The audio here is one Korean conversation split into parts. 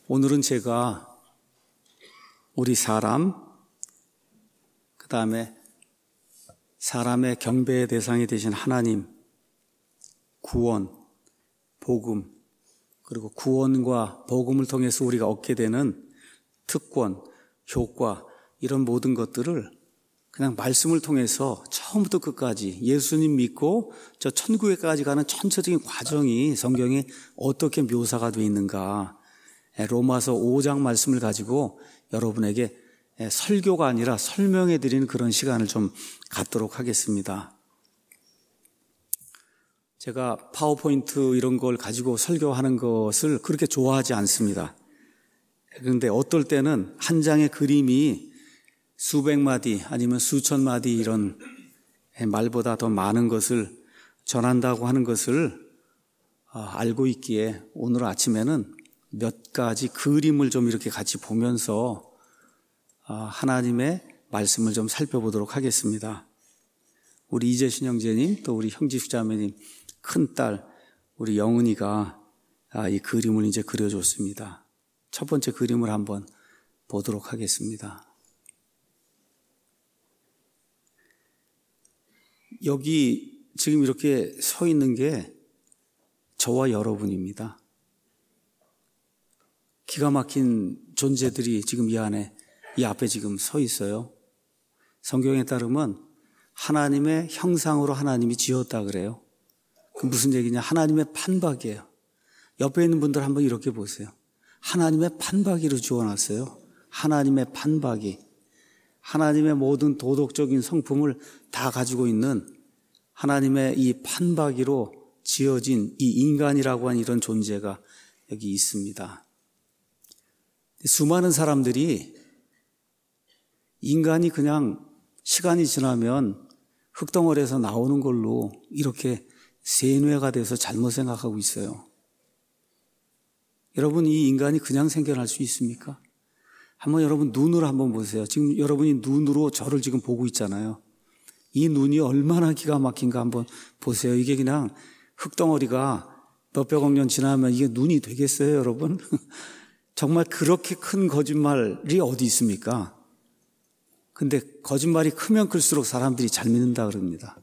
오늘은 제가 우리 사람, 그 다음에 사람의 경배의 대상이 되신 하나님, 구원, 복음, 그리고 구원과 복음을 통해서 우리가 얻게 되는 특권, 효과, 이런 모든 것들을 그냥 말씀을 통해서 처음부터 끝까지 예수님 믿고 저 천국에까지 가는 전체적인 과정이 성경에 어떻게 묘사가 되어 있는가, 로마서 5장 말씀을 가지고 여러분에게 설교가 아니라 설명해 드리는 그런 시간을 좀 갖도록 하겠습니다. 제가 파워포인트 이런 걸 가지고 설교하는 것을 그렇게 좋아하지 않습니다. 그런데 어떨 때는 한 장의 그림이 수백 마디 아니면 수천 마디 이런 말보다 더 많은 것을 전한다고 하는 것을 알고 있기에 오늘 아침에는 몇 가지 그림을 좀 이렇게 같이 보면서 하나님의 말씀을 좀 살펴보도록 하겠습니다. 우리 이재신 형제님, 또 우리 형지수 자매님 큰딸 우리 영은이가 이 그림을 이제 그려줬습니다. 첫 번째 그림을 한번 보도록 하겠습니다. 여기 지금 이렇게 서 있는 게 저와 여러분입니다. 기가 막힌 존재들이 지금 이 앞에 지금 서 있어요. 성경에 따르면 하나님의 형상으로 하나님이 지었다 그래요. 그 무슨 얘기냐? 하나님의 판박이에요. 옆에 있는 분들 한번 이렇게 보세요. 하나님의 판박이로 지어놨어요. 하나님의 판박이. 하나님의 모든 도덕적인 성품을 다 가지고 있는 하나님의 이 판박이로 지어진 이 인간이라고 하는 이런 존재가 여기 있습니다. 수많은 사람들이 인간이 그냥 시간이 지나면 흙덩어리에서 나오는 걸로 이렇게 세뇌가 돼서 잘못 생각하고 있어요. 여러분, 이 인간이 그냥 생겨날 수 있습니까? 한번 여러분 눈을 한번 보세요. 지금 여러분이 눈으로 저를 지금 보고 있잖아요. 이 눈이 얼마나 기가 막힌가 한번 보세요. 이게 그냥 흙덩어리가 몇백억 년 지나면 이게 눈이 되겠어요, 여러분? 정말 그렇게 큰 거짓말이 어디 있습니까? 근데 거짓말이 크면 클수록 사람들이 잘 믿는다 그럽니다.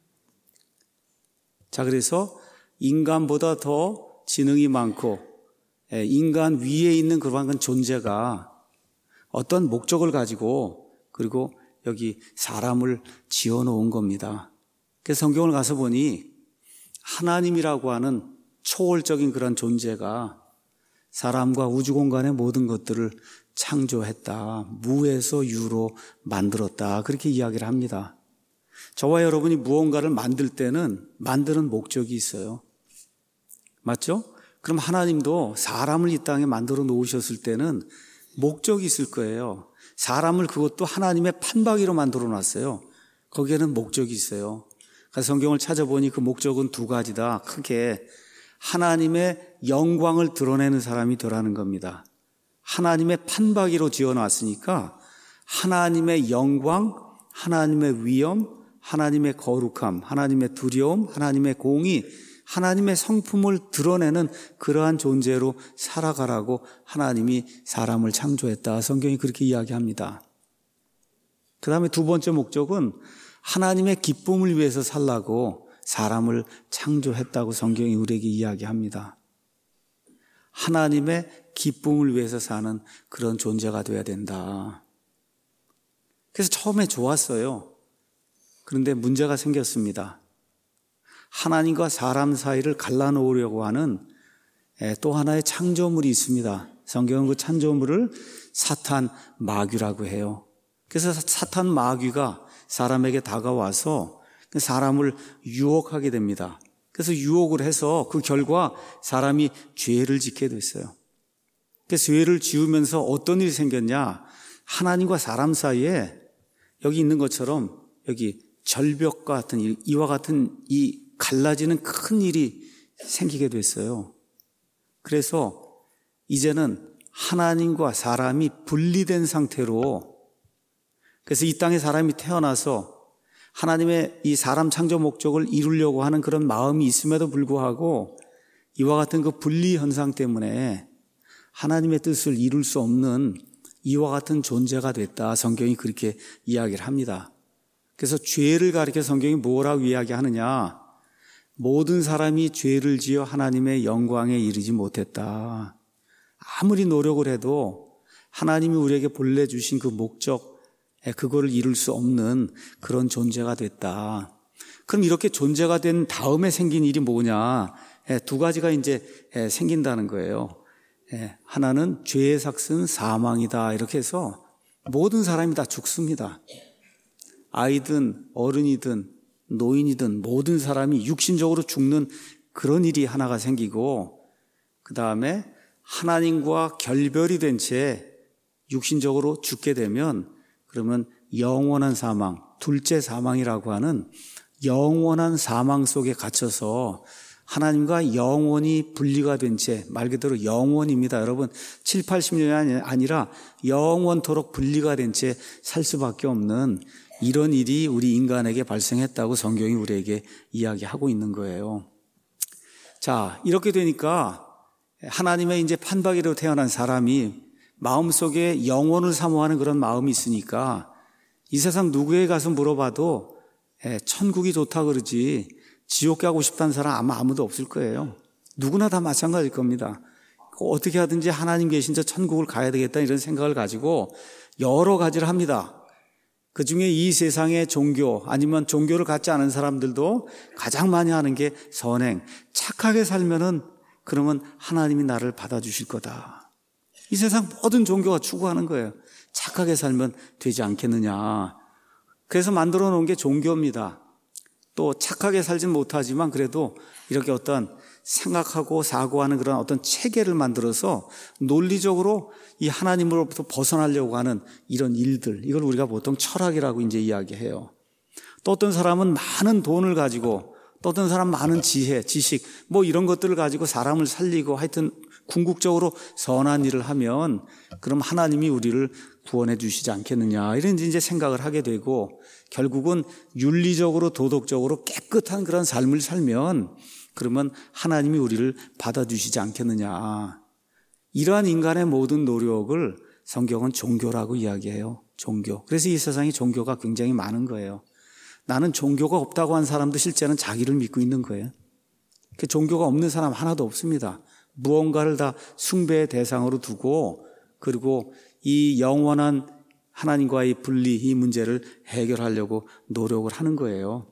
자, 그래서 인간보다 더 지능이 많고 인간 위에 있는 그런 존재가 어떤 목적을 가지고 그리고 여기 사람을 지어놓은 겁니다. 그래서 성경을 가서 보니 하나님이라고 하는 초월적인 그런 존재가 사람과 우주 공간의 모든 것들을 창조했다. 무에서 유로 만들었다. 그렇게 이야기를 합니다. 저와 여러분이 무언가를 만들 때는 만드는 목적이 있어요. 맞죠? 그럼 하나님도 사람을 이 땅에 만들어 놓으셨을 때는 목적이 있을 거예요. 사람을 그것도 하나님의 판박이로 만들어 놨어요. 거기에는 목적이 있어요. 그래서 성경을 찾아보니 그 목적은 두 가지다. 크게 하나님의 영광을 드러내는 사람이 되라는 겁니다. 하나님의 판박이로 지어놨으니까 하나님의 영광, 하나님의 위엄, 하나님의 거룩함, 하나님의 두려움, 하나님의 공의, 하나님의 성품을 드러내는 그러한 존재로 살아가라고 하나님이 사람을 창조했다. 성경이 그렇게 이야기합니다. 그 다음에 두 번째 목적은 하나님의 기쁨을 위해서 살라고 사람을 창조했다고 성경이 우리에게 이야기합니다. 하나님의 기쁨을 위해서 사는 그런 존재가 되어야 된다. 그래서 처음에 좋았어요. 그런데 문제가 생겼습니다. 하나님과 사람 사이를 갈라놓으려고 하는 또 하나의 창조물이 있습니다. 성경은 그 창조물을 사탄 마귀라고 해요. 그래서 사탄 마귀가 사람에게 다가와서 사람을 유혹하게 됩니다. 그래서 유혹을 해서 그 결과 사람이 죄를 짓게 됐어요. 그래서 죄를 지으면서 어떤 일이 생겼냐? 하나님과 사람 사이에 여기 있는 것처럼 여기 절벽과 같은 일, 이와 같은 이 갈라지는 큰 일이 생기게 됐어요. 그래서 이제는 하나님과 사람이 분리된 상태로, 그래서 이 땅에 사람이 태어나서 하나님의 이 사람 창조 목적을 이루려고 하는 그런 마음이 있음에도 불구하고 이와 같은 그 분리 현상 때문에 하나님의 뜻을 이룰 수 없는 이와 같은 존재가 됐다. 성경이 그렇게 이야기를 합니다. 그래서 죄를 가리켜 성경이 뭐라고 이야기하느냐? 모든 사람이 죄를 지어 하나님의 영광에 이르지 못했다. 아무리 노력을 해도 하나님이 우리에게 본래 주신 그 목적, 그거를 이룰 수 없는 그런 존재가 됐다. 그럼 이렇게 존재가 된 다음에 생긴 일이 뭐냐? 두 가지가 이제 생긴다는 거예요. 하나는 죄의 삭은 사망이다. 이렇게 해서 모든 사람이 다 죽습니다. 아이든 어른이든 노인이든 모든 사람이 육신적으로 죽는 그런 일이 하나가 생기고, 그 다음에 하나님과 결별이 된 채 육신적으로 죽게 되면 그러면 영원한 사망, 둘째 사망이라고 하는 영원한 사망 속에 갇혀서 하나님과 영원히 분리가 된 채, 말 그대로 영원입니다. 여러분 7, 80년이 아니라 영원토록 분리가 된 채 살 수밖에 없는 이런 일이 우리 인간에게 발생했다고 성경이 우리에게 이야기하고 있는 거예요. 자, 이렇게 되니까 하나님의 이제 판박이로 태어난 사람이 마음속에 영원을 사모하는 그런 마음이 있으니까 이 세상 누구에 가서 물어봐도 천국이 좋다 그러지 지옥 가고 싶다는 사람 아마 아무도 없을 거예요. 누구나 다 마찬가지일 겁니다. 어떻게 하든지 하나님 계신 저 천국을 가야 되겠다 이런 생각을 가지고 여러 가지를 합니다. 그 중에 이 세상의 종교 아니면 종교를 갖지 않은 사람들도 가장 많이 하는 게 선행, 착하게 살면은 그러면 하나님이 나를 받아주실 거다. 이 세상 모든 종교가 추구하는 거예요. 착하게 살면 되지 않겠느냐. 그래서 만들어 놓은 게 종교입니다. 또 착하게 살진 못하지만 그래도 이렇게 어떤 생각하고 사고하는 그런 어떤 체계를 만들어서 논리적으로 이 하나님으로부터 벗어나려고 하는 이런 일들, 이걸 우리가 보통 철학이라고 이제 이야기해요. 또 어떤 사람은 많은 돈을 가지고, 또 어떤 사람은 많은 지혜, 지식, 뭐 이런 것들을 가지고 사람을 살리고 하여튼 궁극적으로 선한 일을 하면 그럼 하나님이 우리를 구원해 주시지 않겠느냐, 이런 이제 생각을 하게 되고, 결국은 윤리적으로 도덕적으로 깨끗한 그런 삶을 살면 그러면 하나님이 우리를 받아주시지 않겠느냐. 이러한 인간의 모든 노력을 성경은 종교라고 이야기해요. 종교. 그래서 이 세상에 종교가 굉장히 많은 거예요. 나는 종교가 없다고 한 사람도 실제는 자기를 믿고 있는 거예요. 그 종교가 없는 사람 하나도 없습니다. 무언가를 다 숭배의 대상으로 두고, 그리고 이 영원한 하나님과의 분리, 이 문제를 해결하려고 노력을 하는 거예요.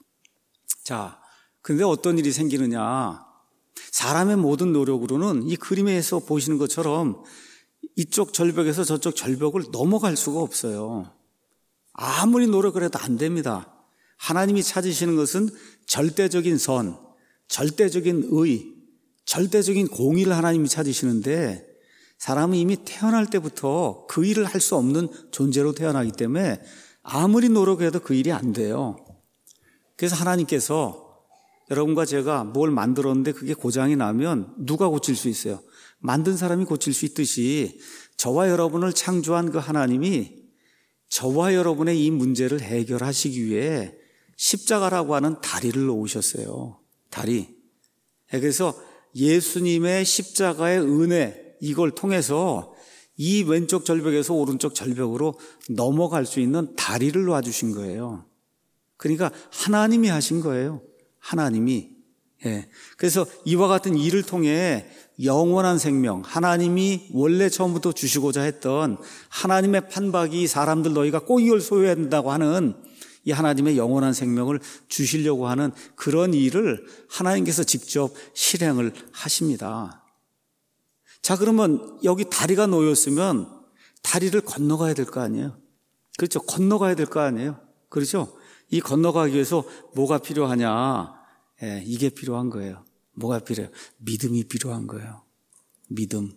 자, 그런데 어떤 일이 생기느냐? 사람의 모든 노력으로는 이 그림에서 보시는 것처럼 이쪽 절벽에서 저쪽 절벽을 넘어갈 수가 없어요. 아무리 노력을 해도 안 됩니다. 하나님이 찾으시는 것은 절대적인 선, 절대적인 의, 절대적인 공의를 하나님이 찾으시는데, 사람은 이미 태어날 때부터 그 일을 할 수 없는 존재로 태어나기 때문에 아무리 노력해도 그 일이 안 돼요. 그래서 하나님께서 여러분과 제가 뭘 만들었는데 그게 고장이 나면 누가 고칠 수 있어요? 만든 사람이 고칠 수 있듯이 저와 여러분을 창조한 그 하나님이 저와 여러분의 이 문제를 해결하시기 위해 십자가라고 하는 다리를 놓으셨어요. 다리. 그래서 예수님의 십자가의 은혜, 이걸 통해서 이 왼쪽 절벽에서 오른쪽 절벽으로 넘어갈 수 있는 다리를 놔주신 거예요. 그러니까 하나님이 하신 거예요. 하나님이. 그래서 이와 같은 일을 통해 영원한 생명, 하나님이 원래 처음부터 주시고자 했던 하나님의 판박이 사람들 너희가 꼭 이걸 소유해야 된다고 하는 이 하나님의 영원한 생명을 주시려고 하는 그런 일을 하나님께서 직접 실행을 하십니다. 자, 그러면 여기 다리가 놓였으면 다리를 건너가야 될 거 아니에요? 그렇죠? 건너가야 될 거 아니에요? 그렇죠? 이 건너가기 위해서 뭐가 필요하냐? 이게 필요한 거예요. 뭐가 필요해요? 믿음이 필요한 거예요. 믿음.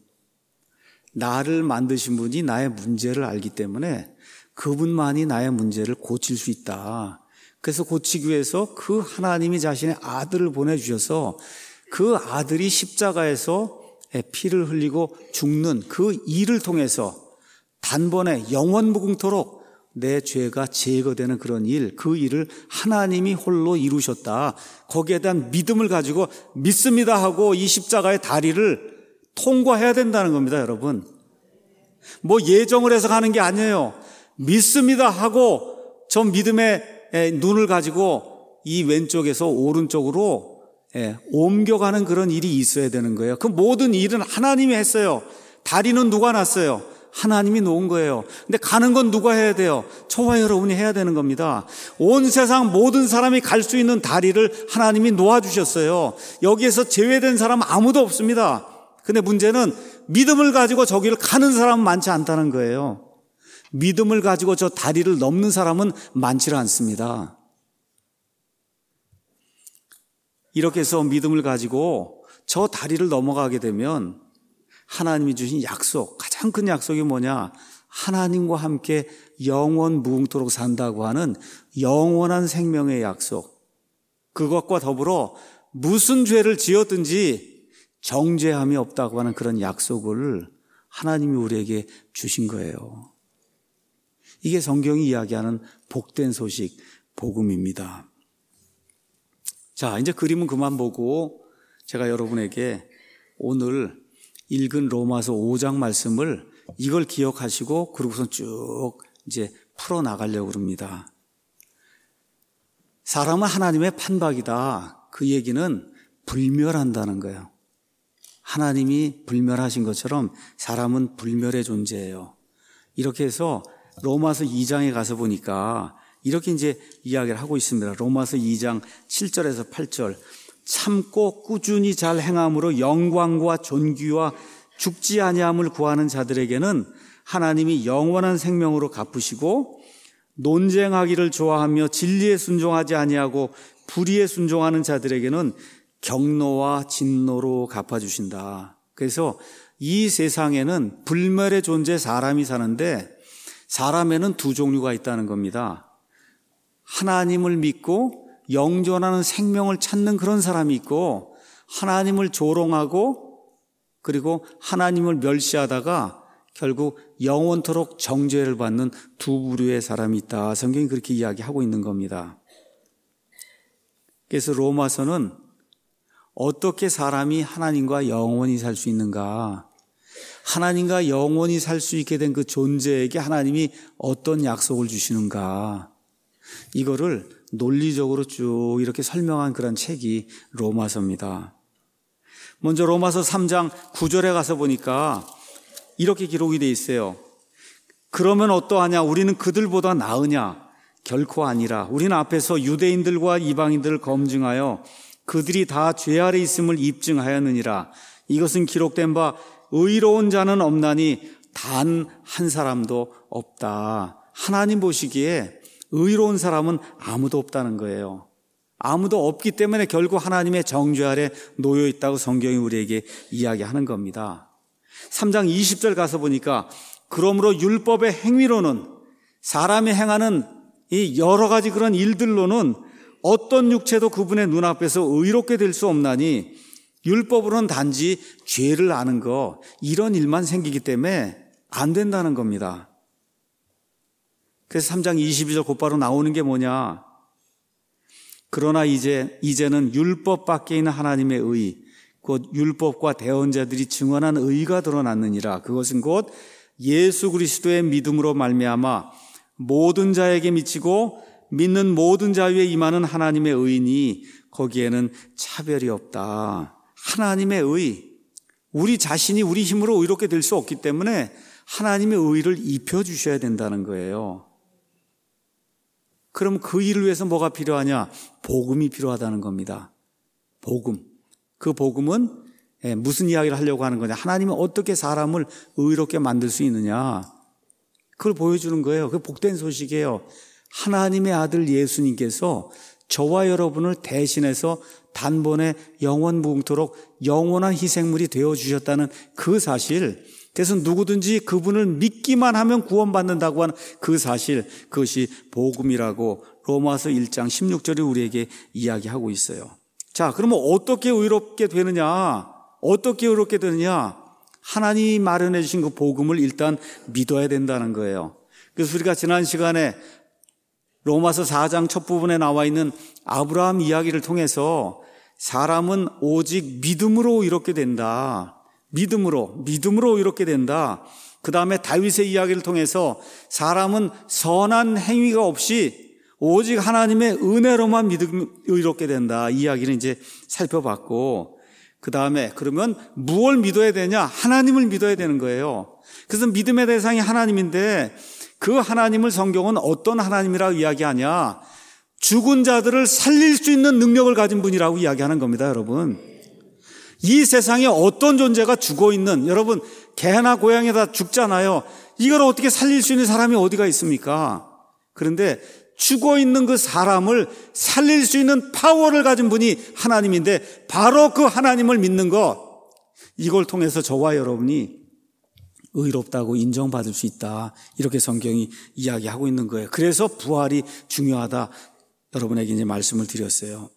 나를 만드신 분이 나의 문제를 알기 때문에 그분만이 나의 문제를 고칠 수 있다. 그래서 고치기 위해서 그 하나님이 자신의 아들을 보내주셔서 그 아들이 십자가에서 피를 흘리고 죽는 그 일을 통해서 단번에 영원무궁토록 내 죄가 제거되는 그런 일, 그 일을 하나님이 홀로 이루셨다. 거기에 대한 믿음을 가지고 믿습니다 하고 이 십자가의 다리를 통과해야 된다는 겁니다, 여러분. 뭐 예정을 해서 가는 게 아니에요. 믿습니다 하고 저 믿음의 눈을 가지고 이 왼쪽에서 오른쪽으로 옮겨가는 그런 일이 있어야 되는 거예요. 그 모든 일은 하나님이 했어요. 다리는 누가 놨어요? 하나님이 놓은 거예요. 근데 가는 건 누가 해야 돼요? 저와 여러분이 해야 되는 겁니다. 온 세상 모든 사람이 갈 수 있는 다리를 하나님이 놓아주셨어요. 여기에서 제외된 사람 아무도 없습니다. 근데 문제는 믿음을 가지고 저기를 가는 사람은 많지 않다는 거예요. 믿음을 가지고 저 다리를 넘는 사람은 많지 않습니다. 이렇게 해서 믿음을 가지고 저 다리를 넘어가게 되면 하나님이 주신 약속, 가장 큰 약속이 뭐냐? 하나님과 함께 영원 무궁토록 산다고 하는 영원한 생명의 약속. 그것과 더불어 무슨 죄를 지었든지 정죄함이 없다고 하는 그런 약속을 하나님이 우리에게 주신 거예요. 이게 성경이 이야기하는 복된 소식, 복음입니다. 자, 이제 그림은 그만 보고 제가 여러분에게 오늘 읽은 로마서 5장 말씀을 이걸 기억하시고 그러고서 쭉 이제 풀어나가려고 합니다. 사람은 하나님의 판박이다. 그 얘기는 불멸한다는 거예요. 하나님이 불멸하신 것처럼 사람은 불멸의 존재예요. 이렇게 해서 로마서 2장에 가서 보니까 이렇게 이제 이야기를 하고 있습니다. 로마서 2장 7절에서 8절. 참고 꾸준히 잘 행함으로 영광과 존귀와 죽지 아니함을 구하는 자들에게는 하나님이 영원한 생명으로 갚으시고 논쟁하기를 좋아하며 진리에 순종하지 아니하고 불의에 순종하는 자들에게는 경노와 진노로 갚아주신다. 그래서 이 세상에는 불멸의 존재 사람이 사는데 사람에는 두 종류가 있다는 겁니다. 하나님을 믿고 영존하는 생명을 찾는 그런 사람이 있고 하나님을 조롱하고 그리고 하나님을 멸시하다가 결국 영원토록 정죄를 받는 두 부류의 사람이 있다. 성경이 그렇게 이야기하고 있는 겁니다. 그래서 로마서는 어떻게 사람이 하나님과 영원히 살 수 있는가? 하나님과 영원히 살 수 있게 된 그 존재에게 하나님이 어떤 약속을 주시는가? 이거를 논리적으로 쭉 이렇게 설명한 그런 책이 로마서입니다. 먼저 로마서 3장 9절에 가서 보니까 이렇게 기록이 돼 있어요. 그러면 어떠하냐? 우리는 그들보다 나으냐? 결코 아니라. 우리는 앞에서 유대인들과 이방인들을 검증하여 그들이 다 죄 아래 있음을 입증하였느니라. 이것은 기록된 바 의로운 자는 없나니 단 한 사람도 없다. 하나님 보시기에 의로운 사람은 아무도 없다는 거예요. 아무도 없기 때문에 결국 하나님의 정죄 아래 놓여 있다고 성경이 우리에게 이야기하는 겁니다. 3장 20절 가서 보니까 그러므로 율법의 행위로는 사람이 행하는 이 여러 가지 그런 일들로는 어떤 육체도 그분의 눈앞에서 의롭게 될 수 없나니 율법으로는 단지 죄를 아는 거 이런 일만 생기기 때문에 안 된다는 겁니다. 그래서 3장 22절 곧바로 나오는 게 뭐냐? 그러나 이제는 율법 밖에 있는 하나님의 의, 곧 율법과 대언자들이 증언한 의가 드러났느니라. 그것은 곧 예수 그리스도의 믿음으로 말미암아 모든 자에게 미치고 믿는 모든 자 위에 임하는 하나님의 의니 거기에는 차별이 없다. 하나님의 의, 우리 자신이 우리 힘으로 의롭게 될 수 없기 때문에 하나님의 의를 입혀주셔야 된다는 거예요. 그럼 그 일을 위해서 뭐가 필요하냐? 복음이 필요하다는 겁니다. 복음. 그 복음은 무슨 이야기를 하려고 하는 거냐? 하나님은 어떻게 사람을 의롭게 만들 수 있느냐? 그걸 보여주는 거예요. 그 복된 소식이에요. 하나님의 아들 예수님께서 저와 여러분을 대신해서 단번에 영원 무궁토록 영원한 희생물이 되어주셨다는 그 사실, 그래서 누구든지 그분을 믿기만 하면 구원받는다고 하는 그 사실, 그것이 복음이라고 로마서 1장 16절이 우리에게 이야기하고 있어요. 자, 그러면 어떻게 의롭게 되느냐? 어떻게 의롭게 되느냐? 하나님이 마련해 주신 그 복음을 일단 믿어야 된다는 거예요. 그래서 우리가 지난 시간에 로마서 4장 첫 부분에 나와 있는 아브라함 이야기를 통해서 사람은 오직 믿음으로 의롭게 된다. 믿음으로 의롭게 된다. 그 다음에 다윗의 이야기를 통해서 사람은 선한 행위가 없이 오직 하나님의 은혜로만 의롭게 된다. 이 이야기를 이제 살펴봤고, 그 다음에 그러면 무엇을 믿어야 되냐? 하나님을 믿어야 되는 거예요. 그래서 믿음의 대상이 하나님인데 그 하나님을 성경은 어떤 하나님이라고 이야기하냐? 죽은 자들을 살릴 수 있는 능력을 가진 분이라고 이야기하는 겁니다, 여러분. 이 세상에 어떤 존재가 죽어있는, 여러분 개나 고양이 다 죽잖아요. 이걸 어떻게 살릴 수 있는 사람이 어디가 있습니까? 그런데 죽어있는 그 사람을 살릴 수 있는 파워를 가진 분이 하나님인데 바로 그 하나님을 믿는 것, 이걸 통해서 저와 여러분이 의롭다고 인정받을 수 있다. 이렇게 성경이 이야기하고 있는 거예요. 그래서 부활이 중요하다. 여러분에게 이제 말씀을 드렸어요.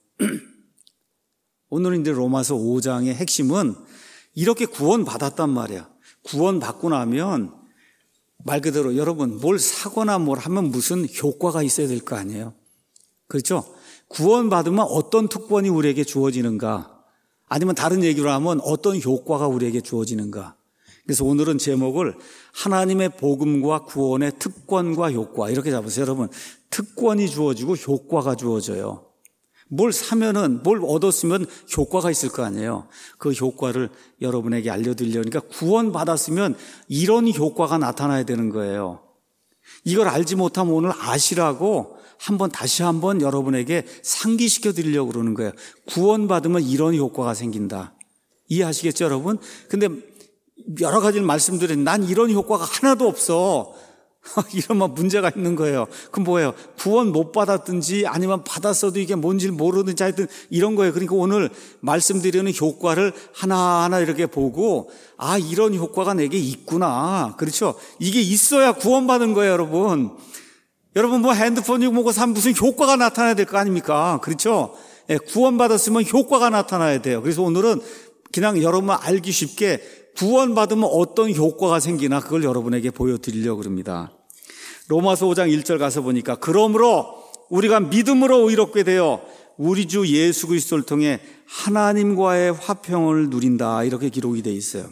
오늘은 이제 로마서 5장의 핵심은 이렇게 구원받았단 말이야. 구원받고 나면 말 그대로 여러분 뭘 사거나 뭘 하면 무슨 효과가 있어야 될 거 아니에요. 그렇죠? 구원받으면 어떤 특권이 우리에게 주어지는가? 아니면 다른 얘기로 하면 어떤 효과가 우리에게 주어지는가? 그래서 오늘은 제목을 하나님의 복음과 구원의 특권과 효과 이렇게 잡으세요. 여러분, 특권이 주어지고 효과가 주어져요. 뭘 사면은, 뭘 얻었으면 효과가 있을 거 아니에요. 그 효과를 여러분에게 알려드리려니까 구원받았으면 이런 효과가 나타나야 되는 거예요. 이걸 알지 못하면 오늘 아시라고 다시 한번 여러분에게 상기시켜 드리려고 그러는 거예요. 구원받으면 이런 효과가 생긴다. 이해하시겠죠, 여러분? 근데 여러 가지를 말씀드렸는데 난 이런 효과가 하나도 없어. 이러면 문제가 있는 거예요. 그럼 뭐예요? 구원 못 받았든지 아니면 받았어도 이게 뭔지 모르든지 하여튼 이런 거예요. 그러니까 오늘 말씀드리는 효과를 하나하나 이렇게 보고 아, 이런 효과가 내게 있구나. 그렇죠? 이게 있어야 구원받은 거예요, 여러분. 여러분 뭐 핸드폰이 뭐고 사면 무슨 효과가 나타나야 될 거 아닙니까? 그렇죠? 예, 구원받았으면 효과가 나타나야 돼요. 그래서 오늘은 그냥 여러분 알기 쉽게 구원받으면 어떤 효과가 생기나 그걸 여러분에게 보여드리려고 합니다. 로마서 5장 1절 가서 보니까 그러므로 우리가 믿음으로 의롭게 되어 우리 주 예수 그리스도를 통해 하나님과의 화평을 누린다 이렇게 기록이 되어 있어요.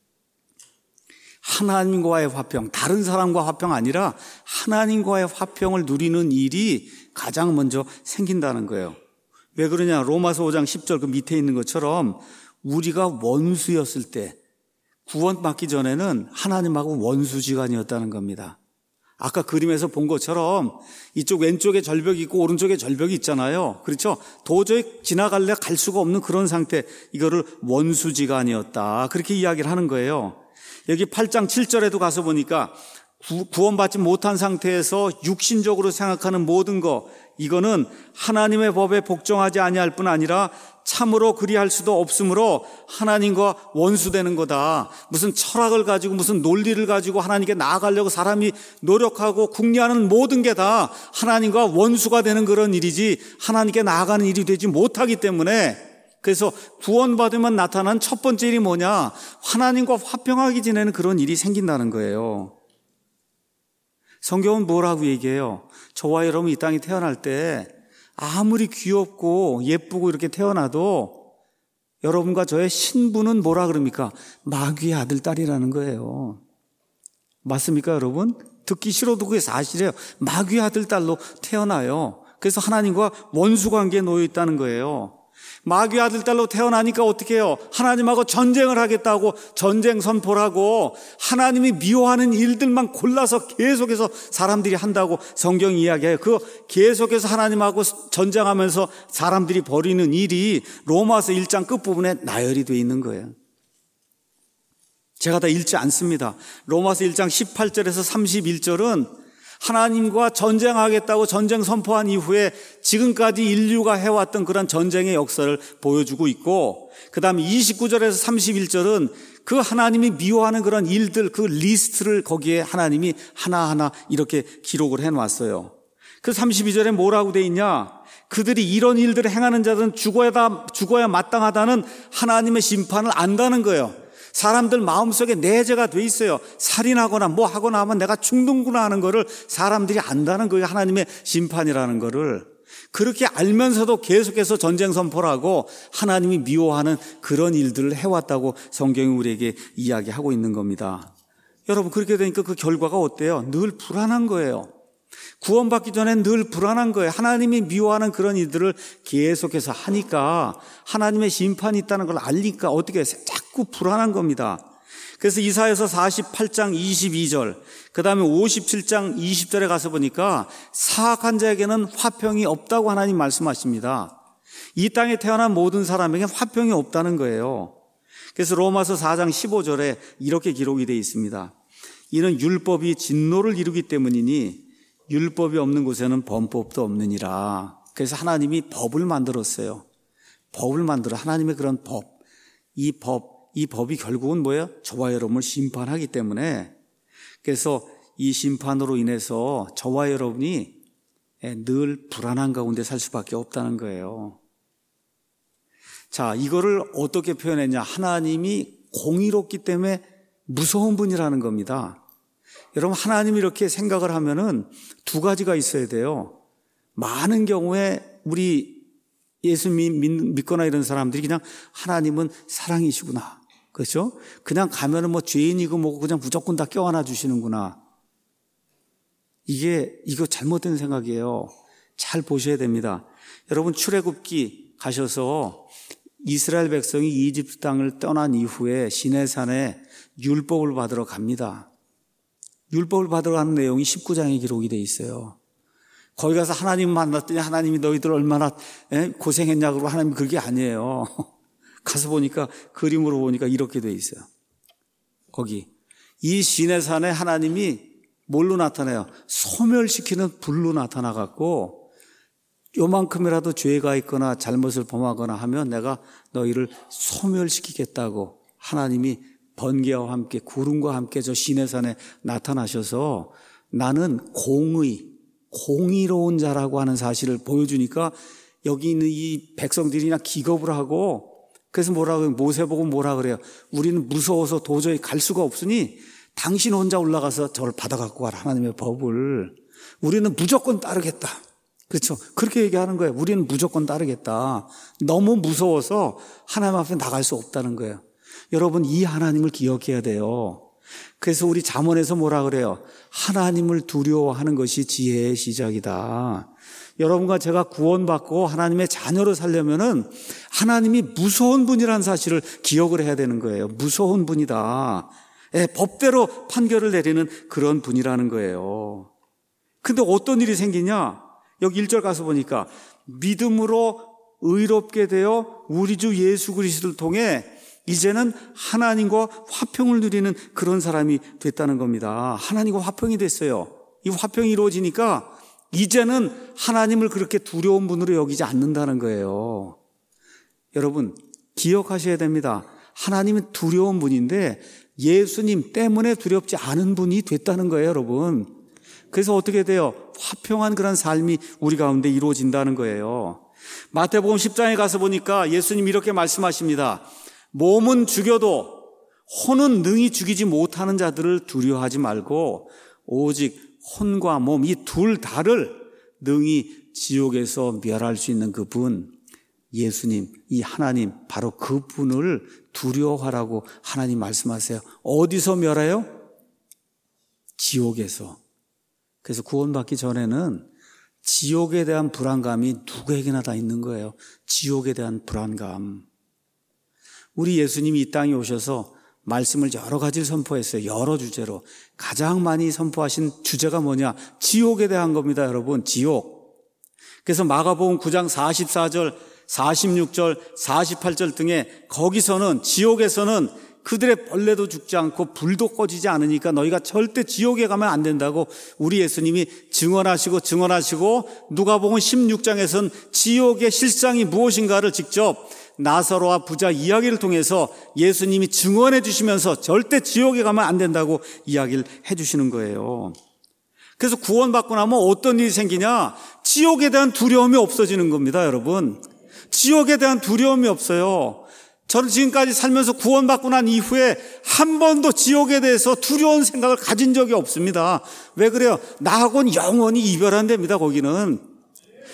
하나님과의 화평, 다른 사람과 화평 아니라 하나님과의 화평을 누리는 일이 가장 먼저 생긴다는 거예요. 왜 그러냐? 로마서 5장 10절 그 밑에 있는 것처럼 우리가 원수였을 때 구원받기 전에는 하나님하고 원수지간이었다는 겁니다. 아까 그림에서 본 것처럼 이쪽 왼쪽에 절벽이 있고 오른쪽에 절벽이 있잖아요. 그렇죠? 도저히 지나갈래 갈 수가 없는 그런 상태, 이거를 원수지간이었다. 그렇게 이야기를 하는 거예요. 여기 8장 7절에도 가서 보니까 구원받지 못한 상태에서 육신적으로 생각하는 모든 거, 이거는 하나님의 법에 복종하지 아니할 뿐 아니라 참으로 그리할 수도 없으므로 하나님과 원수되는 거다. 무슨 철학을 가지고 무슨 논리를 가지고 하나님께 나아가려고 사람이 노력하고 궁리하는 모든 게 다 하나님과 원수가 되는 그런 일이지 하나님께 나아가는 일이 되지 못하기 때문에, 그래서 구원받으면 나타난 첫 번째 일이 뭐냐? 하나님과 화평하게 지내는 그런 일이 생긴다는 거예요. 성경은 뭐라고 얘기해요? 저와 여러분 이 땅에 태어날 때 아무리 귀엽고 예쁘고 이렇게 태어나도 여러분과 저의 신분은 뭐라 그럽니까? 마귀의 아들, 딸이라는 거예요. 맞습니까, 여러분? 듣기 싫어도 그게 사실이에요. 마귀의 아들, 딸로 태어나요. 그래서 하나님과 원수 관계에 놓여 있다는 거예요. 마귀의 아들, 딸로 태어나니까 어떻게 해요? 하나님하고 전쟁을 하겠다고 전쟁 선포를 하고 하나님이 미워하는 일들만 골라서 계속해서 사람들이 한다고 성경이 이야기해요. 그 계속해서 하나님하고 전쟁하면서 사람들이 벌이는 일이 로마서 1장 끝부분에 나열이 되어 있는 거예요. 제가 다 읽지 않습니다. 로마서 1장 18절에서 31절은 하나님과 전쟁하겠다고 전쟁 선포한 이후에 지금까지 인류가 해왔던 그런 전쟁의 역사를 보여주고 있고, 그 다음 29절에서 31절은 그 하나님이 미워하는 그런 일들, 그 리스트를 거기에 하나님이 하나하나 이렇게 기록을 해놨어요. 그 32절에 뭐라고 돼 있냐? 그들이 이런 일들을 행하는 자들은 죽어야 마땅하다는 하나님의 심판을 안다는 거예요. 사람들 마음속에 내재가 돼 있어요. 살인하거나 뭐 하거나 하면 내가 죽는구나 하는 거를 사람들이 안다는 거예요. 하나님의 심판이라는 거를. 그렇게 알면서도 계속해서 전쟁 선포를 하고 하나님이 미워하는 그런 일들을 해왔다고 성경이 우리에게 이야기하고 있는 겁니다. 여러분, 그렇게 되니까 그 결과가 어때요? 늘 불안한 거예요. 구원받기 전엔 늘 불안한 거예요. 하나님이 미워하는 그런 일들을 계속해서 하니까, 하나님의 심판이 있다는 걸 알니까 어떻게 해요? 자꾸 불안한 겁니다. 그래서 이사야서 48장 22절, 그 다음에 57장 20절에 가서 보니까 사악한 자에게는 화평이 없다고 하나님 말씀하십니다. 이 땅에 태어난 모든 사람에게 화평이 없다는 거예요. 그래서 로마서 4장 15절에 이렇게 기록이 되어 있습니다. 이는 율법이 진노를 이루기 때문이니 율법이 없는 곳에는 범법도 없느니라. 그래서 하나님이 법을 만들었어요. 법을 만들어, 하나님의 그런 법. 이 법이 결국은 뭐예요? 저와 여러분을 심판하기 때문에, 그래서 이 심판으로 인해서 저와 여러분이 늘 불안한 가운데 살 수밖에 없다는 거예요. 자, 이거를 어떻게 표현했냐? 하나님이 공의롭기 때문에 무서운 분이라는 겁니다. 여러분, 하나님이 이렇게 생각을 하면은 두 가지가 있어야 돼요. 많은 경우에 우리 예수 믿거나 이런 사람들이 그냥 하나님은 사랑이시구나. 그렇죠? 그냥 가면은 뭐 죄인이고 뭐고 그냥 무조건 다 껴안아 주시는구나. 이거 잘못된 생각이에요. 잘 보셔야 됩니다. 여러분, 출애굽기 가셔서 이스라엘 백성이 이집트 땅을 떠난 이후에 시내산에 율법을 받으러 갑니다. 율법을 받으러 가는 내용이 19장에 기록이 돼 있어요. 거기 가서 하나님 만났더니 하나님이 너희들 얼마나 고생했냐 그러고 하나님 그게 아니에요. 가서 보니까 그림으로 보니까 이렇게 돼 있어요. 거기 이 시내산에 하나님이 뭘로 나타나요? 소멸시키는 불로 나타나갖고 요만큼이라도 죄가 있거나 잘못을 범하거나 하면 내가 너희를 소멸시키겠다고 하나님이 번개와 함께 구름과 함께 저 시내산에 나타나셔서 나는 공의로운 자라고 하는 사실을 보여주니까 여기 있는 이 백성들이나 기겁을 하고, 그래서 모세 보고 뭐라 그래요? 우리는 무서워서 도저히 갈 수가 없으니 당신 혼자 올라가서 저를 받아갖고 와라, 하나님의 법을. 우리는 무조건 따르겠다. 그렇죠? 그렇게 얘기하는 거예요. 우리는 무조건 따르겠다. 너무 무서워서 하나님 앞에 나갈 수 없다는 거예요. 여러분, 이 하나님을 기억해야 돼요. 그래서 우리 잠언에서 뭐라 그래요? 하나님을 두려워하는 것이 지혜의 시작이다. 여러분과 제가 구원받고 하나님의 자녀로 살려면은 하나님이 무서운 분이라는 사실을 기억을 해야 되는 거예요. 무서운 분이다. 법대로 판결을 내리는 그런 분이라는 거예요. 근데 어떤 일이 생기냐? 여기 1절 가서 보니까 믿음으로 의롭게 되어 우리 주 예수 그리스도를 통해 이제는 하나님과 화평을 누리는 그런 사람이 됐다는 겁니다. 하나님과 화평이 됐어요. 이 화평이 이루어지니까 이제는 하나님을 그렇게 두려운 분으로 여기지 않는다는 거예요. 여러분, 기억하셔야 됩니다. 하나님은 두려운 분인데 예수님 때문에 두렵지 않은 분이 됐다는 거예요, 여러분. 그래서 어떻게 돼요? 화평한 그런 삶이 우리 가운데 이루어진다는 거예요. 마태복음 10장에 가서 보니까 예수님이 이렇게 말씀하십니다. 몸은 죽여도 혼은 능히 죽이지 못하는 자들을 두려워하지 말고 오직 혼과 몸, 이 둘 다를 능히 지옥에서 멸할 수 있는 그분, 예수님, 이 하나님, 바로 그분을 두려워하라고 하나님 말씀하세요. 어디서 멸해요? 지옥에서. 그래서 구원받기 전에는 지옥에 대한 불안감이 누구에게나 다 있는 거예요. 지옥에 대한 불안감. 우리 예수님이 이 땅에 오셔서 말씀을 여러 가지를 선포했어요. 여러 주제로. 가장 많이 선포하신 주제가 뭐냐? 지옥에 대한 겁니다, 여러분. 지옥. 그래서 마가복음 9장 44절, 46절, 48절 등에 거기서는, 지옥에서는 그들의 벌레도 죽지 않고 불도 꺼지지 않으니까 너희가 절대 지옥에 가면 안 된다고 우리 예수님이 증언하시고 누가복음 16장에서는 지옥의 실상이 무엇인가를 직접 나사로와 부자 이야기를 통해서 예수님이 증언해 주시면서 절대 지옥에 가면 안 된다고 이야기를 해 주시는 거예요. 그래서 구원받고 나면 어떤 일이 생기냐? 지옥에 대한 두려움이 없어지는 겁니다, 여러분. 지옥에 대한 두려움이 없어요. 저는 지금까지 살면서 구원받고 난 이후에 한 번도 지옥에 대해서 두려운 생각을 가진 적이 없습니다. 왜 그래요? 나하고는 영원히 이별한답니다, 거기는.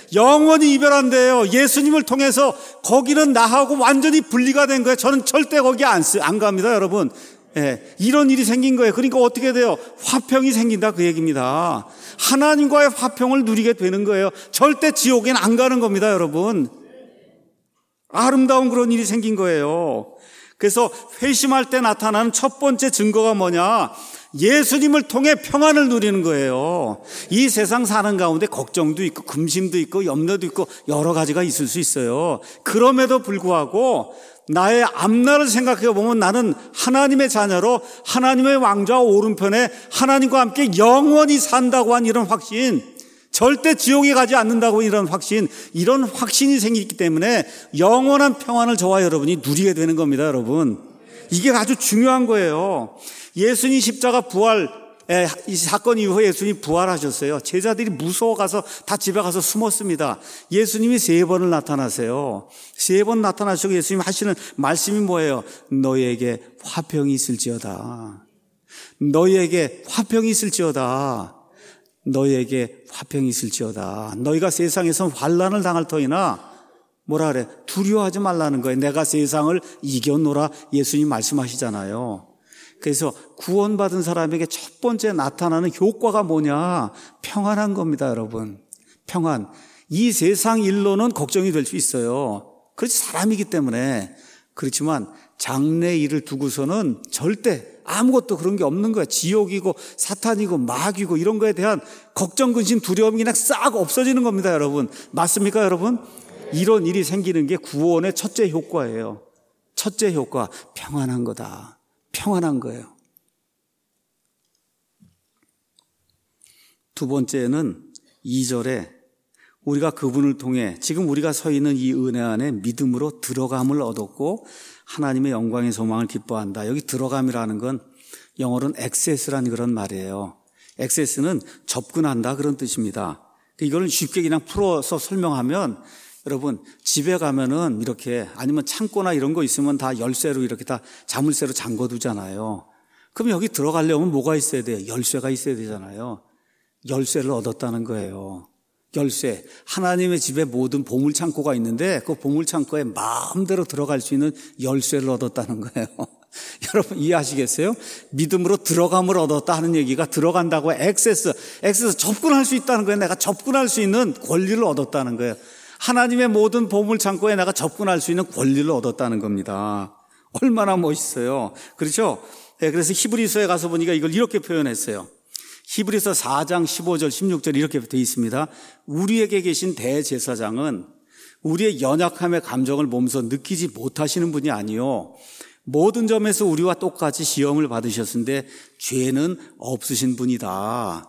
영원히 이별한대요. 예수님을 통해서 거기는 나하고 완전히 분리가 된 거예요. 저는 절대 거기 안 갑니다, 여러분. 예, 이런 일이 생긴 거예요. 그러니까 어떻게 돼요? 화평이 생긴다, 그 얘기입니다. 하나님과의 화평을 누리게 되는 거예요. 절대 지옥엔 안 가는 겁니다, 여러분. 아름다운 그런 일이 생긴 거예요. 그래서 회심할 때 나타나는 첫 번째 증거가 뭐냐? 예수님을 통해 평안을 누리는 거예요. 이 세상 사는 가운데 걱정도 있고 근심도 있고 염려도 있고 여러 가지가 있을 수 있어요. 그럼에도 불구하고 나의 앞날을 생각해 보면 나는 하나님의 자녀로 하나님의 왕좌 오른편에 하나님과 함께 영원히 산다고 한 이런 확신, 절대 지옥에 가지 않는다고 이런 확신, 이런 확신이 생기기 때문에 영원한 평안을 저와 여러분이 누리게 되는 겁니다, 여러분. 이게 아주 중요한 거예요. 예수님 십자가 부활, 이 사건 이후에 예수님이 부활하셨어요. 제자들이 무서워가서 다 집에 가서 숨었습니다. 예수님이 3번을 나타나세요. 3번 나타나시고 예수님이 하시는 말씀이 뭐예요? 너희에게 화평이 있을지어다. 너희에게 화평이 있을지어다. 너희에게 화평이 있을지어다. 너희가 세상에서 환난을 당할 터이나 뭐라 그래? 두려워하지 말라는 거예요. 내가 세상을 이겨노라 예수님 말씀하시잖아요. 그래서 구원받은 사람에게 첫 번째 나타나는 효과가 뭐냐? 평안한 겁니다, 여러분. 평안. 이 세상 일로는 걱정이 될 수 있어요. 그렇지, 사람이기 때문에. 그렇지만 장래 일을 두고서는 절대 아무것도 그런 게 없는 거야. 지옥이고 사탄이고 마귀고 이런 거에 대한 걱정, 근심, 두려움이 그냥 싹 없어지는 겁니다, 여러분. 맞습니까, 여러분? 이런 일이 생기는 게 구원의 첫째 효과예요. 첫째 효과, 평안한 거다. 평안한 거예요. 두 번째는 2절에 우리가 그분을 통해 지금 우리가 서 있는 이 은혜 안에 믿음으로 들어감을 얻었고 하나님의 영광의 소망을 기뻐한다. 여기 들어감이라는 건 영어로는 access라는 그런 말이에요. access는 접근한다 그런 뜻입니다. 이걸 쉽게 그냥 풀어서 설명하면 여러분 집에 가면은 이렇게 아니면 창고나 이런 거 있으면 다 열쇠로 이렇게 다 자물쇠로 잠궈두잖아요. 그럼 여기 들어가려면 뭐가 있어야 돼요? 열쇠가 있어야 되잖아요. 열쇠를 얻었다는 거예요. 열쇠. 하나님의 집에 모든 보물창고가 있는데 그 보물창고에 마음대로 들어갈 수 있는 열쇠를 얻었다는 거예요. 여러분 이해하시겠어요? 믿음으로 들어감을 얻었다 하는 얘기가 들어간다고 액세스 접근할 수 있다는 거예요. 내가 접근할 수 있는 권리를 얻었다는 거예요. 하나님의 모든 보물창고에 내가 접근할 수 있는 권리를 얻었다는 겁니다. 얼마나 멋있어요. 그렇죠? 네, 그래서 히브리서에 가서 보니까 이걸 이렇게 표현했어요. 히브리서 4장 15절 16절 이렇게 되어 있습니다. 우리에게 계신 대제사장은 우리의 연약함의 감정을 몸소 느끼지 못하시는 분이 아니요 모든 점에서 우리와 똑같이 시험을 받으셨는데 죄는 없으신 분이다.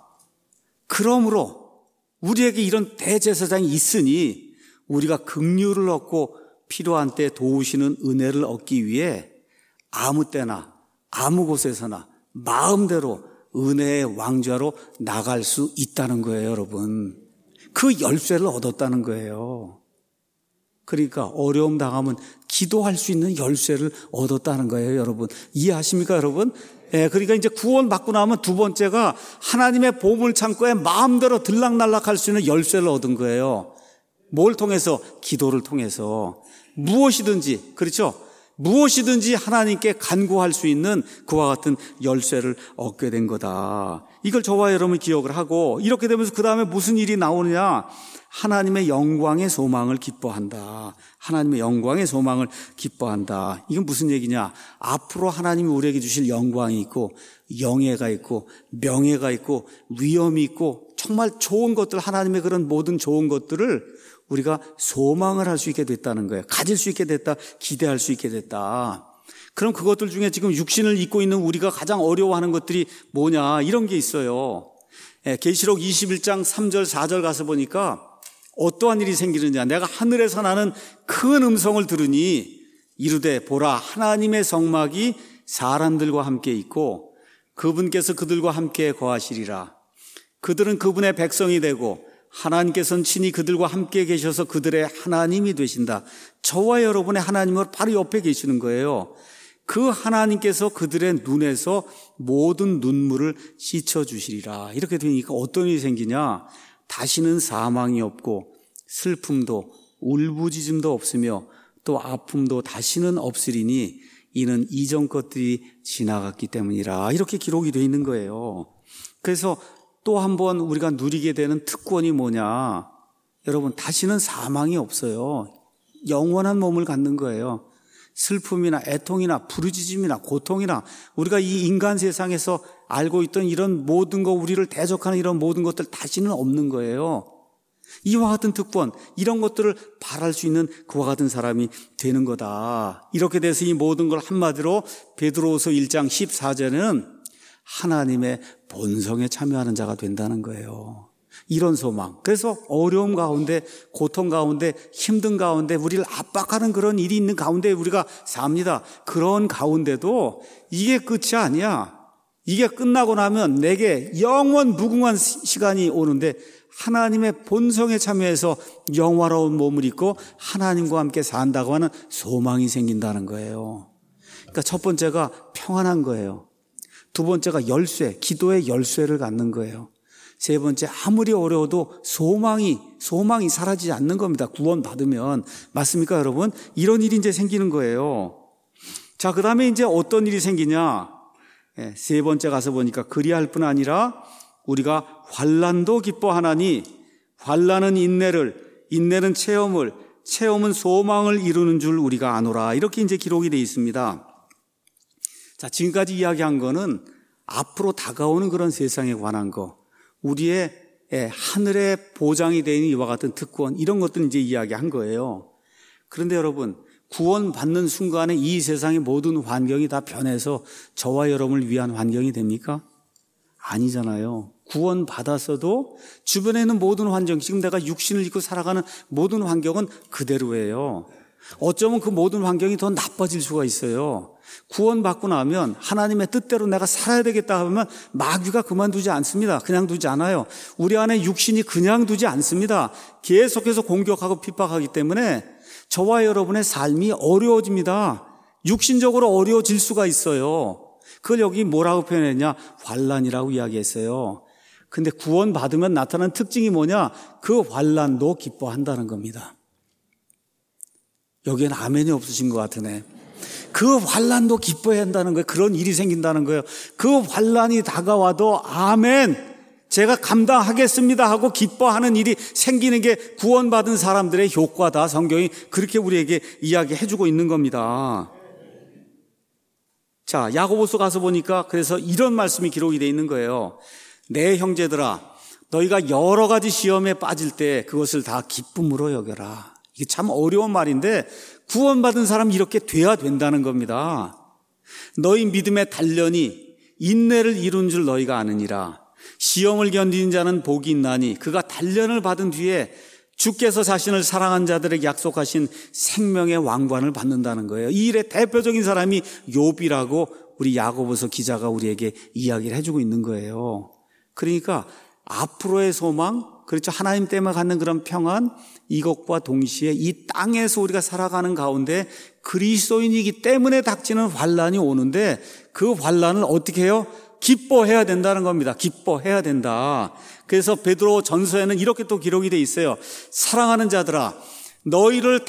그러므로 우리에게 이런 대제사장이 있으니 우리가 긍휼을 얻고 필요한 때 도우시는 은혜를 얻기 위해 아무 때나 아무 곳에서나 마음대로 은혜의 왕좌로 나갈 수 있다는 거예요, 여러분. 그 열쇠를 얻었다는 거예요. 그러니까 어려움 당하면 기도할 수 있는 열쇠를 얻었다는 거예요, 여러분. 이해하십니까, 여러분? 예, 그러니까 이제 구원 받고 나면 두 번째가 하나님의 보물 창고에 마음대로 들락날락할 수 있는 열쇠를 얻은 거예요. 뭘 통해서? 기도를 통해서. 무엇이든지, 그렇죠? 무엇이든지 하나님께 간구할 수 있는 그와 같은 열쇠를 얻게 된 거다. 이걸 저와 여러분이 기억을 하고 이렇게 되면서 그 다음에 무슨 일이 나오느냐? 하나님의 영광의 소망을 기뻐한다. 하나님의 영광의 소망을 기뻐한다. 이건 무슨 얘기냐? 앞으로 하나님이 우리에게 주실 영광이 있고 영예가 있고 명예가 있고 위엄이 있고 정말 좋은 것들, 하나님의 그런 모든 좋은 것들을 우리가 소망을 할 수 있게 됐다는 거예요. 가질 수 있게 됐다. 기대할 수 있게 됐다. 그럼 그것들 중에 지금 육신을 입고 있는 우리가 가장 어려워하는 것들이 뭐냐? 이런 게 있어요. 계시록 21장 3절 4절 가서 보니까 어떠한 일이 생기느냐? 내가 하늘에서 나는 큰 음성을 들으니 이르되 보라 하나님의 성막이 사람들과 함께 있고 그분께서 그들과 함께 거하시리라. 그들은 그분의 백성이 되고 하나님께서는 친히 그들과 함께 계셔서 그들의 하나님이 되신다. 저와 여러분의 하나님은 바로 옆에 계시는 거예요. 그 하나님께서 그들의 눈에서 모든 눈물을 씻어주시리라. 이렇게 되니까 어떤 일이 생기냐? 다시는 사망이 없고 슬픔도 울부짖음도 없으며 또 아픔도 다시는 없으리니 이는 이전 것들이 지나갔기 때문이라. 이렇게 기록이 되어 있는 거예요. 그래서 또 한 번 우리가 누리게 되는 특권이 뭐냐? 여러분, 다시는 사망이 없어요. 영원한 몸을 갖는 거예요. 슬픔이나 애통이나 부르짖음이나 고통이나 우리가 이 인간 세상에서 알고 있던 이런 모든 것, 우리를 대적하는 이런 모든 것들 다시는 없는 거예요. 이와 같은 특권, 이런 것들을 바랄 수 있는 그와 같은 사람이 되는 거다. 이렇게 돼서 이 모든 걸 한마디로 베드로후서 1장 14절에는 하나님의 본성에 참여하는 자가 된다는 거예요. 이런 소망. 그래서 어려움 가운데, 고통 가운데, 힘든 가운데, 우리를 압박하는 그런 일이 있는 가운데 우리가 삽니다. 그런 가운데도 이게 끝이 아니야. 이게 끝나고 나면 내게 영원 무궁한 시간이 오는데 하나님의 본성에 참여해서 영화로운 몸을 입고 하나님과 함께 산다고 하는 소망이 생긴다는 거예요. 그러니까 첫 번째가 평안한 거예요. 두 번째가 열쇠, 기도의 열쇠를 갖는 거예요. 세 번째, 아무리 어려워도 소망이 사라지지 않는 겁니다. 구원받으면. 맞습니까, 여러분? 이런 일이 이제 생기는 거예요. 자, 그 다음에 이제 어떤 일이 생기냐? 세 번째 가서 보니까 그리할 뿐 아니라 우리가 환난도 기뻐하나니 환난은 인내는 체험은 소망을 이루는 줄 우리가 아노라. 이렇게 이제 기록이 되어 있습니다. 자, 지금까지 이야기한 거는 앞으로 다가오는 그런 세상에 관한 거, 우리의 하늘의 보장이 되는 이와 같은 특권, 이런 것들 이제 이야기한 거예요. 그런데 여러분, 구원받는 순간에 이 세상의 모든 환경이 다 변해서 저와 여러분을 위한 환경이 됩니까? 아니잖아요. 구원받았어도 주변에 있는 모든 환경, 지금 내가 육신을 입고 살아가는 모든 환경은 그대로예요. 어쩌면 그 모든 환경이 더 나빠질 수가 있어요. 구원받고 나면 하나님의 뜻대로 내가 살아야 되겠다 하면 마귀가 그만두지 않습니다. 그냥 두지 않아요. 우리 안에 육신이 그냥 두지 않습니다. 계속해서 공격하고 핍박하기 때문에 저와 여러분의 삶이 어려워집니다. 육신적으로 어려워질 수가 있어요. 그걸 여기 뭐라고 표현했냐? 환난이라고 이야기했어요. 근데 구원받으면 나타나는 특징이 뭐냐? 그 환난도 기뻐한다는 겁니다. 여기에는 아멘이 없으신 것 같으네. 그 환난도 기뻐해야 한다는 거예요. 그런 일이 생긴다는 거예요. 그 환난이 다가와도 아멘, 제가 감당하겠습니다 하고 기뻐하는 일이 생기는 게 구원받은 사람들의 효과다. 성경이 그렇게 우리에게 이야기해주고 있는 겁니다. 자, 야고보서 가서 보니까 그래서 이런 말씀이 기록이 되어 있는 거예요. 내 형제들아, 너희가 여러 가지 시험에 빠질 때 그것을 다 기쁨으로 여겨라. 이게 참 어려운 말인데 구원받은 사람 이렇게 돼야 된다는 겁니다. 너희 믿음의 단련이 인내를 이룬 줄 너희가 아느니라. 시험을 견디는 자는 복이 있나니 그가 단련을 받은 뒤에 주께서 자신을 사랑한 자들에게 약속하신 생명의 왕관을 받는다는 거예요. 이 일의 대표적인 사람이 욥이라고 우리 야고보서 기자가 우리에게 이야기를 해주고 있는 거예요. 그러니까 앞으로의 소망, 그렇죠, 하나님 때문에 갖는 그런 평안, 이것과 동시에 이 땅에서 우리가 살아가는 가운데 그리스도인이기 때문에 닥치는 환난이 오는데 그 환난을 어떻게 해요? 기뻐해야 된다는 겁니다. 기뻐해야 된다. 그래서 베드로 전서에는 이렇게 또 기록이 돼 있어요. 사랑하는 자들아, 너희를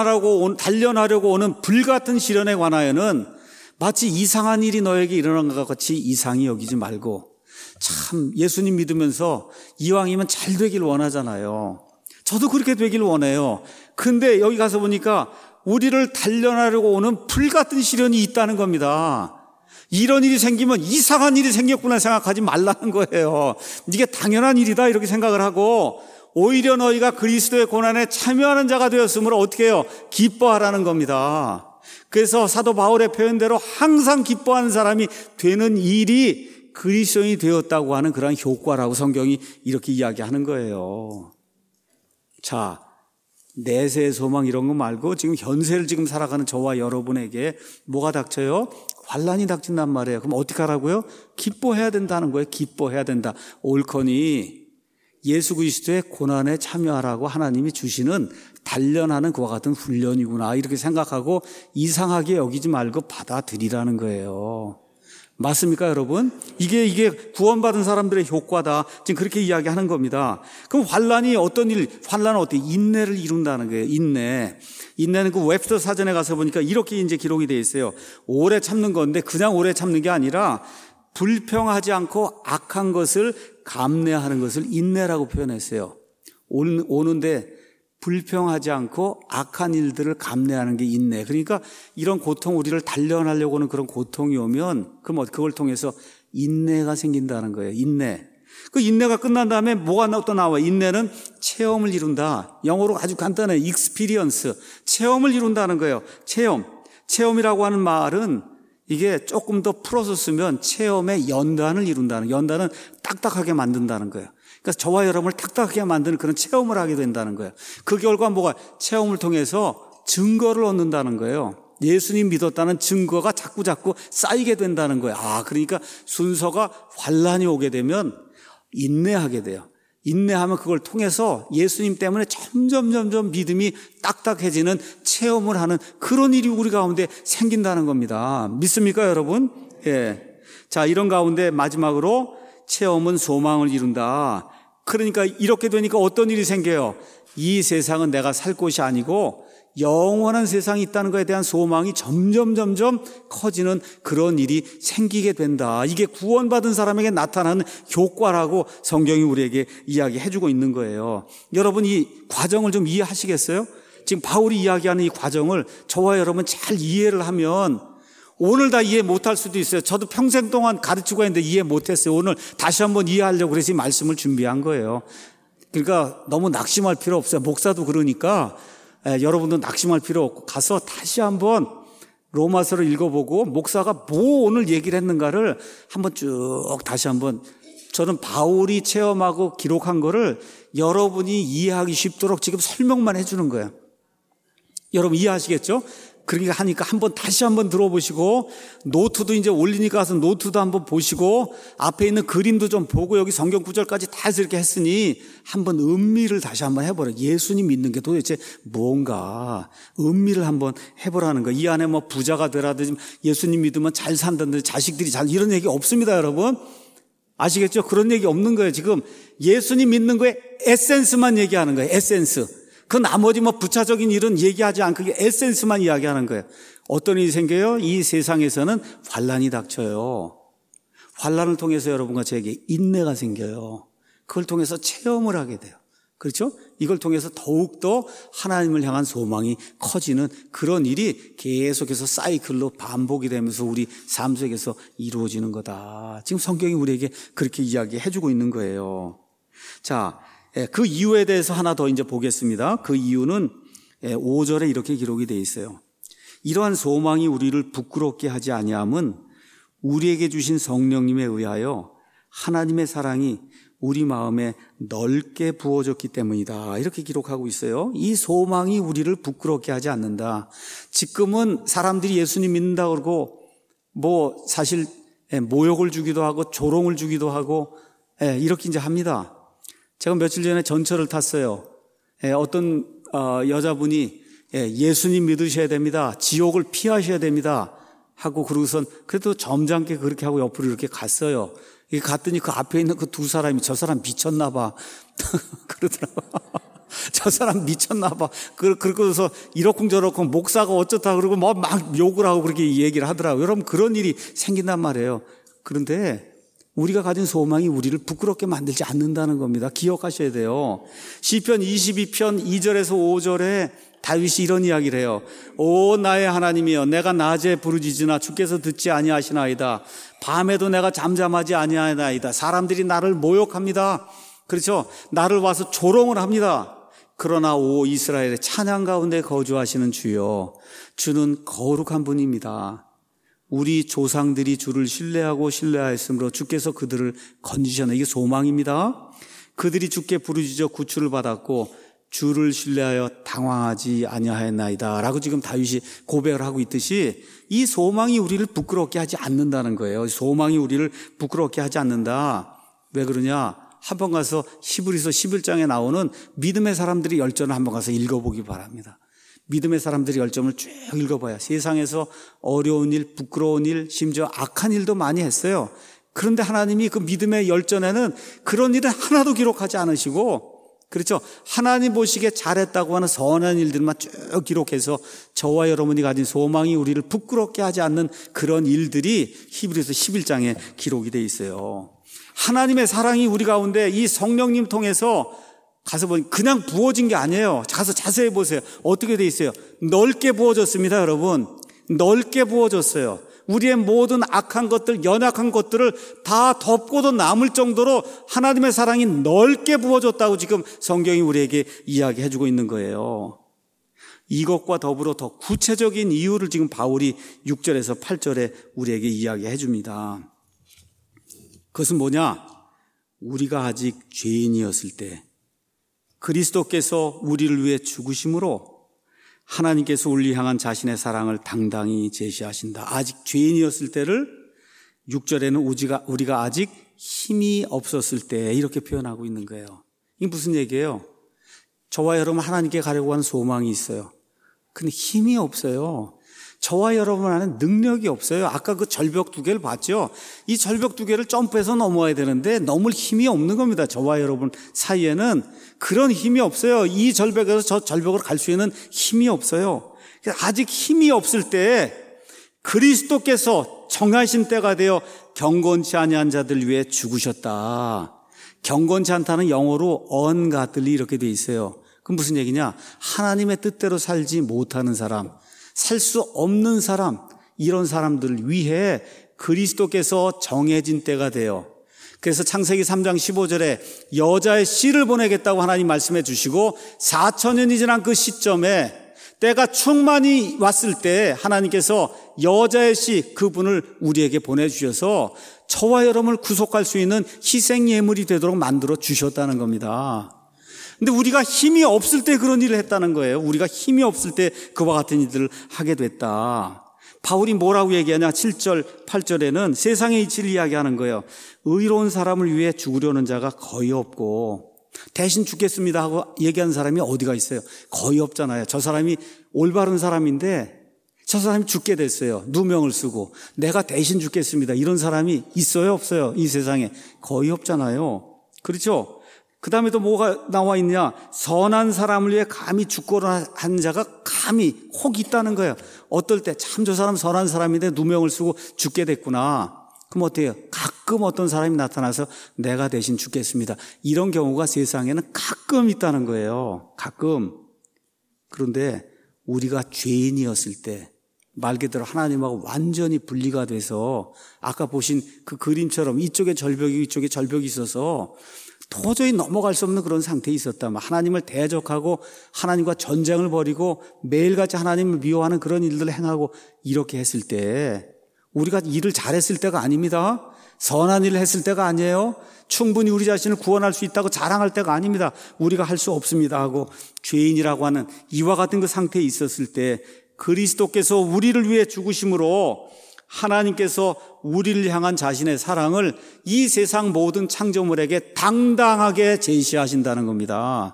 단련하려고 오는 불같은 시련에 관하여는 마치 이상한 일이 너에게 일어난 것 같이 이상히 여기지 말고, 참 예수님 믿으면서 이왕이면 잘 되길 원하잖아요. 저도 그렇게 되길 원해요. 근데 여기 가서 보니까 우리를 단련하려고 오는 불같은 시련이 있다는 겁니다. 이런 일이 생기면 이상한 일이 생겼구나 생각하지 말라는 거예요. 이게 당연한 일이다 이렇게 생각을 하고, 오히려 너희가 그리스도의 고난에 참여하는 자가 되었으므로 어떻게 해요? 기뻐하라는 겁니다. 그래서 사도 바울의 표현대로 항상 기뻐하는 사람이 되는 일이 그리스도인이 되었다고 하는 그런 효과라고 성경이 이렇게 이야기하는 거예요. 자, 내세의 소망 이런 거 말고 지금 현세를 지금 살아가는 저와 여러분에게 뭐가 닥쳐요? 환난이 닥친단 말이에요. 그럼 어떻게 하라고요? 기뻐해야 된다는 거예요. 기뻐해야 된다. 옳거니 예수 그리스도의 고난에 참여하라고 하나님이 주시는 단련하는 그와 같은 훈련이구나 이렇게 생각하고 이상하게 여기지 말고 받아들이라는 거예요. 맞습니까, 여러분? 이게 구원받은 사람들의 효과다. 지금 그렇게 이야기하는 겁니다. 그럼 환난은 어때? 인내를 이룬다는 거예요. 인내는 그 웹스터 사전에 가서 보니까 이렇게 이제 기록이 되어 있어요. 오래 참는 건데 그냥 오래 참는 게 아니라 불평하지 않고 악한 것을 감내하는 것을 인내라고 표현했어요. 오는데 불평하지 않고 악한 일들을 감내하는 게 인내. 그러니까 이런 고통, 우리를 단련하려고 하는 그런 고통이 오면 그럼 그걸 통해서 인내가 생긴다는 거예요. 인내. 그 인내가 끝난 다음에 뭐가 또 나와? 인내는 체험을 이룬다. 영어로 아주 간단해. experience. 체험을 이룬다는 거예요. 체험이라고 하는 말은 이게 조금 더 풀어서 쓰면 체험의 연단을 이룬다는, 연단은 딱딱하게 만든다는 거예요. 그러니까 저와 여러분을 딱딱하게 만드는 그런 체험을 하게 된다는 거예요. 그 결과 뭐가? 체험을 통해서 증거를 얻는다는 거예요. 예수님 믿었다는 증거가 자꾸 쌓이게 된다는 거예요. 그러니까 순서가 환난이 오게 되면 인내하게 돼요. 인내하면 그걸 통해서 예수님 때문에 점점 믿음이 딱딱해지는 체험을 하는 그런 일이 우리 가운데 생긴다는 겁니다. 믿습니까, 여러분? 예. 자, 이런 가운데 마지막으로 체험은 소망을 이룬다. 그러니까 이렇게 되니까 어떤 일이 생겨요? 이 세상은 내가 살 곳이 아니고 영원한 세상이 있다는 것에 대한 소망이 점점 커지는 그런 일이 생기게 된다. 이게 구원받은 사람에게 나타나는 효과라고 성경이 우리에게 이야기해주고 있는 거예요. 여러분, 이 과정을 좀 이해하시겠어요? 지금 바울이 이야기하는 이 과정을 저와 여러분 잘 이해를 하면 오늘 다 이해 못할 수도 있어요. 저도 평생 동안 가르치고 했는데 이해 못했어요. 오늘 다시 한번 이해하려고 그래서 이 말씀을 준비한 거예요. 그러니까 너무 낙심할 필요 없어요. 목사도 그러니까 여러분도 낙심할 필요 없고 가서 다시 한번 로마서를 읽어보고 목사가 뭐 오늘 얘기를 했는가를 한번 쭉 다시 한번, 저는 바울이 체험하고 기록한 거를 여러분이 이해하기 쉽도록 지금 설명만 해주는 거예요. 여러분 이해하시겠죠? 그렇게 하니까 다시 한번 들어보시고, 노트도 이제 올리니까 가서 노트도 한번 보시고, 앞에 있는 그림도 좀 보고, 여기 성경 구절까지 다 해서 이렇게 했으니 한번 음미를 다시 한번 해보라. 예수님 믿는 게 도대체 뭔가 음미를 한번 해보라는 거예요. 이 안에 뭐 부자가 되라든지 예수님 믿으면 잘 산다든지 자식들이 이런 얘기 없습니다, 여러분. 아시겠죠? 그런 얘기 없는 거예요. 지금 예수님 믿는 거에 에센스만 얘기하는 거예요. 에센스. 그 나머지 부차적인 일은 얘기하지 않고 에센스만 이야기하는 거예요. 어떤 일이 생겨요? 이 세상에서는 환난이 닥쳐요. 환난을 통해서 여러분과 저에게 인내가 생겨요. 그걸 통해서 체험을 하게 돼요. 그렇죠? 이걸 통해서 더욱더 하나님을 향한 소망이 커지는 그런 일이 계속해서 사이클로 반복이 되면서 우리 삶 속에서 이루어지는 거다. 지금 성경이 우리에게 그렇게 이야기해주고 있는 거예요. 자, 그 이유에 대해서 하나 더 이제 보겠습니다. 그 이유는 5절에 이렇게 기록이 되어 있어요. 이러한 소망이 우리를 부끄럽게 하지 아니함은 우리에게 주신 성령님에 의하여 하나님의 사랑이 우리 마음에 넓게 부어졌기 때문이다. 이렇게 기록하고 있어요. 이 소망이 우리를 부끄럽게 하지 않는다. 지금은 사람들이 예수님 믿는다 그러고 사실 모욕을 주기도 하고 조롱을 주기도 하고 이렇게 이제 합니다. 제가 며칠 전에 전철을 탔어요. 어떤 여자분이 예수님 믿으셔야 됩니다. 지옥을 피하셔야 됩니다. 하고 그러고선 그래도 점잖게 그렇게 하고 옆으로 이렇게 갔어요. 갔더니 그 앞에 있는 그 두 사람이 저 사람 미쳤나 봐. 그러더라고. 저 사람 미쳤나 봐. 그러고서 이러쿵저러쿵 목사가 어쩌다 그러고 막 욕을 하고 그렇게 얘기를 하더라고요. 여러분 그런 일이 생긴단 말이에요. 그런데 우리가 가진 소망이 우리를 부끄럽게 만들지 않는다는 겁니다. 기억하셔야 돼요. 시편 22편 2절에서 5절에 다윗이 이런 이야기를 해요. 오 나의 하나님이여, 내가 낮에 부르짖으나 주께서 듣지 아니하시나이다. 밤에도 내가 잠잠하지 아니하나이다. 사람들이 나를 모욕합니다. 그렇죠? 나를 와서 조롱을 합니다. 그러나 오 이스라엘의 찬양 가운데 거주하시는 주여, 주는 거룩한 분입니다. 우리 조상들이 주를 신뢰하고 신뢰하였으므로 주께서 그들을 건지셨네. 이게 소망입니다. 그들이 주께 부르짖어 구출을 받았고 주를 신뢰하여 당황하지 아니하였나이다 라고 지금 다윗이 고백을 하고 있듯이 이 소망이 우리를 부끄럽게 하지 않는다는 거예요. 소망이 우리를 부끄럽게 하지 않는다. 왜 그러냐? 한번 가서 히브리서 11장에 나오는 믿음의 사람들이 열전을 한번 가서 읽어보기 바랍니다. 믿음의 사람들의 열정을 쭉 읽어봐요. 세상에서 어려운 일, 부끄러운 일, 심지어 악한 일도 많이 했어요. 그런데 하나님이 그 믿음의 열전에는 그런 일은 하나도 기록하지 않으시고, 그렇죠? 하나님 보시기에 잘했다고 하는 선한 일들만 쭉 기록해서 저와 여러분이 가진 소망이 우리를 부끄럽게 하지 않는 그런 일들이 히브리서 11장에 기록이 돼 있어요. 하나님의 사랑이 우리 가운데 이 성령님 통해서 가서 보니 그냥 부어진 게 아니에요. 가서 자세히 보세요. 어떻게 돼 있어요? 넓게 부어졌습니다, 여러분. 넓게 부어졌어요. 우리의 모든 악한 것들, 연약한 것들을 다 덮고도 남을 정도로 하나님의 사랑이 넓게 부어졌다고 지금 성경이 우리에게 이야기해주고 있는 거예요. 이것과 더불어 더 구체적인 이유를 지금 바울이 6절에서 8절에 우리에게 이야기해 줍니다. 그것은 뭐냐? 우리가 아직 죄인이었을 때 그리스도께서 우리를 위해 죽으심으로 하나님께서 우리를 향한 자신의 사랑을 당당히 제시하신다. 아직 죄인이었을 때를 6절에는 우리가 아직 힘이 없었을 때 이렇게 표현하고 있는 거예요. 이게 무슨 얘기예요? 저와 여러분 하나님께 가려고 하는 소망이 있어요. 근데 힘이 없어요. 저와 여러분 안에 능력이 없어요. 아까 그 절벽 2개를 봤죠? 이 절벽 2개를 점프해서 넘어야 되는데 넘을 힘이 없는 겁니다. 저와 여러분 사이에는 그런 힘이 없어요. 이 절벽에서 저 절벽으로 갈 수 있는 힘이 없어요. 아직 힘이 없을 때 그리스도께서 정하신 때가 되어 경건치 아니한 자들 위해 죽으셨다. 경건치 않다는 영어로 ungodly 이렇게 돼 있어요. 그럼 무슨 얘기냐? 하나님의 뜻대로 살지 못하는 사람, 살 수 없는 사람, 이런 사람들을 위해 그리스도께서 정해진 때가 되어, 그래서 창세기 3장 15절에 여자의 씨를 보내겠다고 하나님 말씀해 주시고 4,000년이 지난 그 시점에 때가 충만히 왔을 때 하나님께서 여자의 씨, 그분을 우리에게 보내주셔서 저와 여러분을 구속할 수 있는 희생 예물이 되도록 만들어 주셨다는 겁니다. 근데 우리가 힘이 없을 때 그런 일을 했다는 거예요. 우리가 힘이 없을 때 그와 같은 일들을 하게 됐다. 바울이 뭐라고 얘기하냐? 7절, 8절에는 세상의 이치를 이야기하는 거예요. 의로운 사람을 위해 죽으려는 자가 거의 없고 대신 죽겠습니다 하고 얘기하는 사람이 어디가 있어요? 거의 없잖아요. 저 사람이 올바른 사람인데 저 사람이 죽게 됐어요. 누명을 쓰고 내가 대신 죽겠습니다. 이런 사람이 있어요? 없어요? 이 세상에 거의 없잖아요. 그렇죠? 그 다음에 또 뭐가 나와 있냐? 선한 사람을 위해 감히 죽고자 하는 자가 감히 혹 있다는 거예요. 어떨 때 참 저 사람 선한 사람인데 누명을 쓰고 죽게 됐구나. 그럼 어떻게 해요? 가끔 어떤 사람이 나타나서 내가 대신 죽겠습니다. 이런 경우가 세상에는 가끔 있다는 거예요. 가끔. 그런데 우리가 죄인이었을 때 말 그대로 하나님하고 완전히 분리가 돼서 아까 보신 그 그림처럼 이쪽에 절벽이 이쪽에 절벽이 있어서 도저히 넘어갈 수 없는 그런 상태에 있었다면 하나님을 대적하고 하나님과 전쟁을 벌이고 매일같이 하나님을 미워하는 그런 일들을 행하고 이렇게 했을 때 우리가 일을 잘했을 때가 아닙니다. 선한 일을 했을 때가 아니에요. 충분히 우리 자신을 구원할 수 있다고 자랑할 때가 아닙니다. 우리가 할 수 없습니다 하고 죄인이라고 하는 이와 같은 그 상태에 있었을 때 그리스도께서 우리를 위해 죽으심으로 하나님께서 우리를 향한 자신의 사랑을 이 세상 모든 창조물에게 당당하게 제시하신다는 겁니다.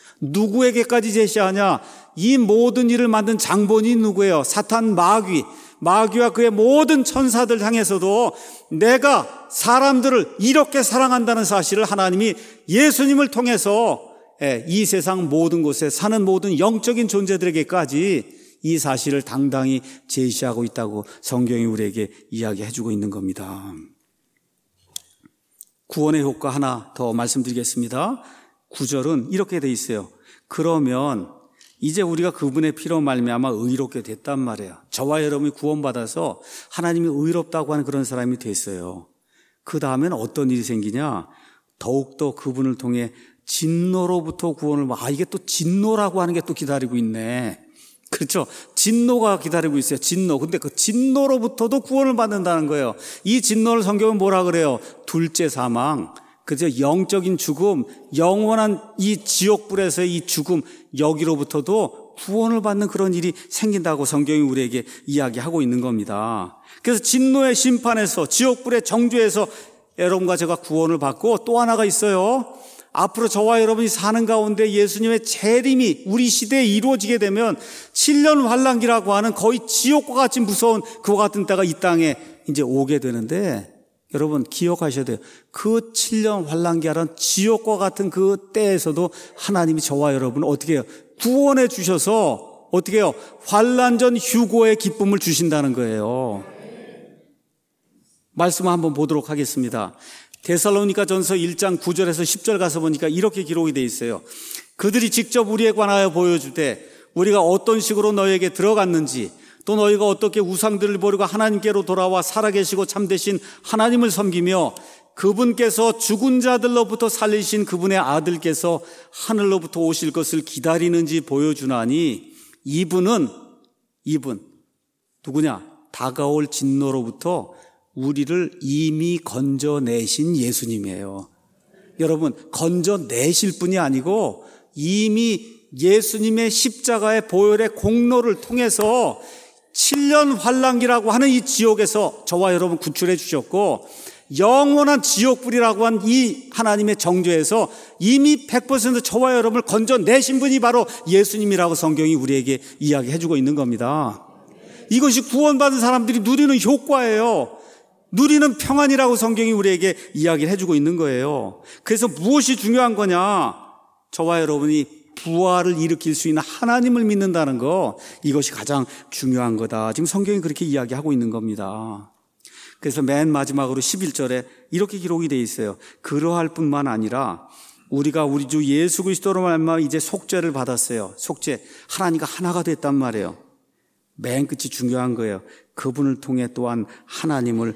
누구에게까지 제시하냐? 이 모든 일을 만든 장본이 누구예요? 사탄 마귀와 그의 모든 천사들 향해서도 내가 사람들을 이렇게 사랑한다는 사실을 하나님이 예수님을 통해서 이 세상 모든 곳에 사는 모든 영적인 존재들에게까지 이 사실을 당당히 제시하고 있다고 성경이 우리에게 이야기해주고 있는 겁니다. 구원의 효과 하나 더 말씀드리겠습니다. 9절은 이렇게 돼 있어요. 그러면 이제 우리가 그분의 피로 말미암아 의롭게 됐단 말이에요. 저와 여러분이 구원받아서 하나님이 의롭다고 하는 그런 사람이 됐어요. 그 다음에는 어떤 일이 생기냐? 더욱더 그분을 통해 진노로부터 구원을 이게 또 진노라고 하는 게 또 기다리고 있네. 그렇죠. 진노가 기다리고 있어요. 진노. 근데 그 진노로부터도 구원을 받는다는 거예요. 이 진노를 성경은 뭐라 그래요? 둘째 사망. 그죠? 영적인 죽음, 영원한 이 지옥불에서의 이 죽음, 여기로부터도 구원을 받는 그런 일이 생긴다고 성경이 우리에게 이야기하고 있는 겁니다. 그래서 진노의 심판에서, 지옥불의 정죄에서 여러분과 제가 구원을 받고 또 하나가 있어요. 앞으로 저와 여러분이 사는 가운데 예수님의 재림이 우리 시대에 이루어지게 되면 7년 환란기라고 하는 거의 지옥과 같이 무서운 그와 같은 때가 이 땅에 이제 오게 되는데, 여러분 기억하셔야 돼요. 그 7년 환란기라는 지옥과 같은 그 때에서도 하나님이 저와 여러분을 어떻게 해요? 구원해 주셔서 어떻게 해요? 환란전 휴고의 기쁨을 주신다는 거예요. 말씀 한번 보도록 하겠습니다. 데살로니가전서 1장 9절에서 10절 가서 보니까 이렇게 기록이 되어 있어요. 그들이 직접 우리에 관하여 보여주되 우리가 어떤 식으로 너에게 들어갔는지, 또 너희가 어떻게 우상들을 버리고 하나님께로 돌아와 살아계시고 참되신 하나님을 섬기며 그분께서 죽은 자들로부터 살리신 그분의 아들께서 하늘로부터 오실 것을 기다리는지 보여주나니, 이분 누구냐? 다가올 진노로부터 우리를 이미 건져내신 예수님이에요. 여러분, 건져내실 분이 아니고 이미 예수님의 십자가의 보혈의 공로를 통해서 7년 환란기라고 하는 이 지옥에서 저와 여러분 구출해 주셨고, 영원한 지옥불이라고 한 이 하나님의 정죄에서 이미 100% 저와 여러분을 건져내신 분이 바로 예수님이라고 성경이 우리에게 이야기해 주고 있는 겁니다. 이것이 구원받은 사람들이 누리는 효과예요. 누리는 평안이라고 성경이 우리에게 이야기를 해주고 있는 거예요. 그래서 무엇이 중요한 거냐? 저와 여러분이 부활을 일으킬 수 있는 하나님을 믿는다는 거, 이것이 가장 중요한 거다. 지금 성경이 그렇게 이야기하고 있는 겁니다. 그래서 맨 마지막으로 11절에 이렇게 기록이 되어 있어요. 그러할 뿐만 아니라 우리가 우리 주 예수 그리스도로 말미암아 이제 속죄를 받았어요. 속죄, 하나님과 하나가 됐단 말이에요. 맨 끝이 중요한 거예요. 그분을 통해 또한 하나님을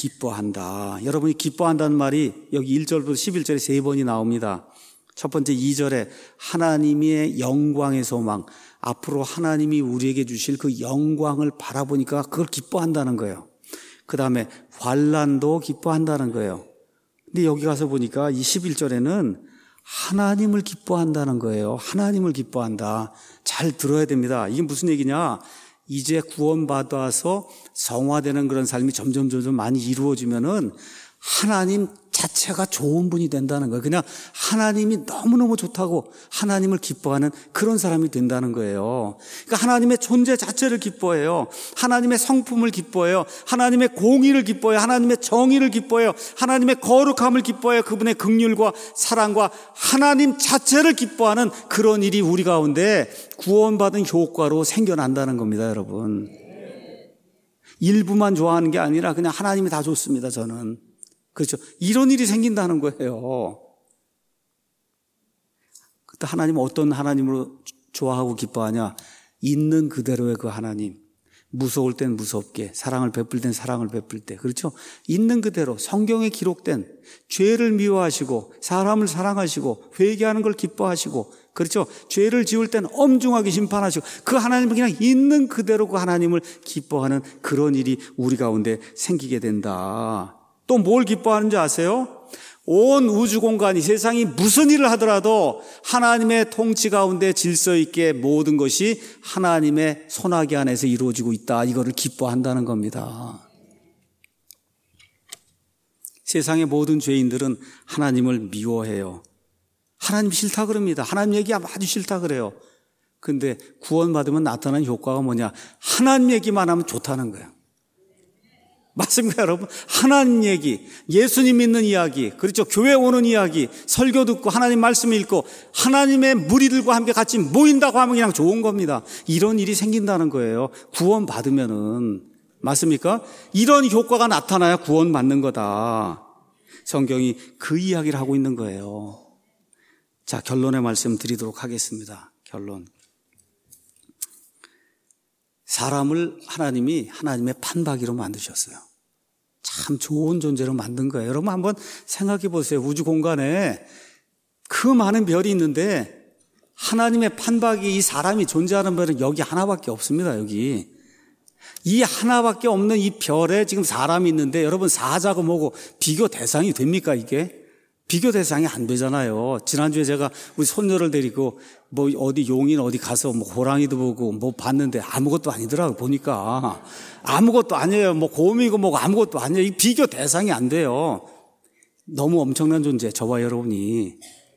기뻐한다. 여러분이 기뻐한다는 말이 여기 1절부터 11절에 3번이 나옵니다. 첫 번째 2절에 하나님의 영광의 소망, 앞으로 하나님이 우리에게 주실 그 영광을 바라보니까 그걸 기뻐한다는 거예요. 그 다음에 환난도 기뻐한다는 거예요. 근데 여기 가서 보니까 이 11절에는 하나님을 기뻐한다는 거예요. 하나님을 기뻐한다. 잘 들어야 됩니다. 이게 무슨 얘기냐? 이제 구원받아서 성화되는 그런 삶이 점점 많이 이루어지면은 하나님 자체가 좋은 분이 된다는 거예요. 그냥 하나님이 너무너무 좋다고 하나님을 기뻐하는 그런 사람이 된다는 거예요. 그러니까 하나님의 존재 자체를 기뻐해요. 하나님의 성품을 기뻐해요. 하나님의 공의를 기뻐해요. 하나님의 정의를 기뻐해요. 하나님의 거룩함을 기뻐해요. 그분의 긍휼과 사랑과 하나님 자체를 기뻐하는 그런 일이 우리 가운데 구원받은 효과로 생겨난다는 겁니다, 여러분. 일부만 좋아하는 게 아니라 그냥 하나님이 다 좋습니다, 저는. 그렇죠. 이런 일이 생긴다는 거예요. 그때 하나님은 어떤 하나님으로 좋아하고 기뻐하냐? 있는 그대로의 그 하나님. 무서울 땐 무섭게, 사랑을 베풀 땐 사랑을 베풀 때. 그렇죠. 있는 그대로 성경에 기록된 죄를 미워하시고 사람을 사랑하시고 회개하는 걸 기뻐하시고, 그렇죠. 죄를 지을 땐 엄중하게 심판하시고, 그 하나님은 그냥 있는 그대로 그 하나님을 기뻐하는 그런 일이 우리 가운데 생기게 된다. 또 뭘 기뻐하는지 아세요? 온 우주 공간이, 세상이 무슨 일을 하더라도 하나님의 통치 가운데 질서 있게 모든 것이 하나님의 손아귀 안에서 이루어지고 있다. 이거를 기뻐한다는 겁니다. 세상의 모든 죄인들은 하나님을 미워해요. 하나님 싫다 그럽니다. 하나님 얘기 아주 싫다 그래요. 근데 구원받으면 나타나는 효과가 뭐냐? 하나님 얘기만 하면 좋다는 거예요. 맞습니까, 여러분? 하나님 얘기, 예수님 믿는 이야기, 그렇죠. 교회 오는 이야기, 설교 듣고 하나님 말씀 읽고 하나님의 무리들과 함께 같이 모인다고 하면 그냥 좋은 겁니다. 이런 일이 생긴다는 거예요. 구원 받으면은. 맞습니까? 이런 효과가 나타나야 구원 받는 거다. 성경이 그 이야기를 하고 있는 거예요. 자, 결론의 말씀 드리도록 하겠습니다. 결론. 사람을 하나님이 하나님의 판박이로 만드셨어요. 참 좋은 존재로 만든 거예요. 여러분 한번 생각해 보세요. 우주 공간에 그 많은 별이 있는데 하나님의 판박이, 이 사람이 존재하는 별은 여기 하나밖에 없습니다. 여기. 이 하나밖에 없는 이 별에 지금 사람이 있는데 여러분 사자고 뭐고 비교 대상이 됩니까 이게? 비교 대상이 안 되잖아요. 지난주에 제가 우리 손녀를 데리고 뭐 어디 용인 어디 가서 뭐 호랑이도 보고 뭐 봤는데 아무것도 아니더라고요. 보니까 아무것도 아니에요. 뭐 곰이고 뭐고 아무것도 아니에요. 이 비교 대상이 안 돼요. 너무 엄청난 존재, 저와 여러분이.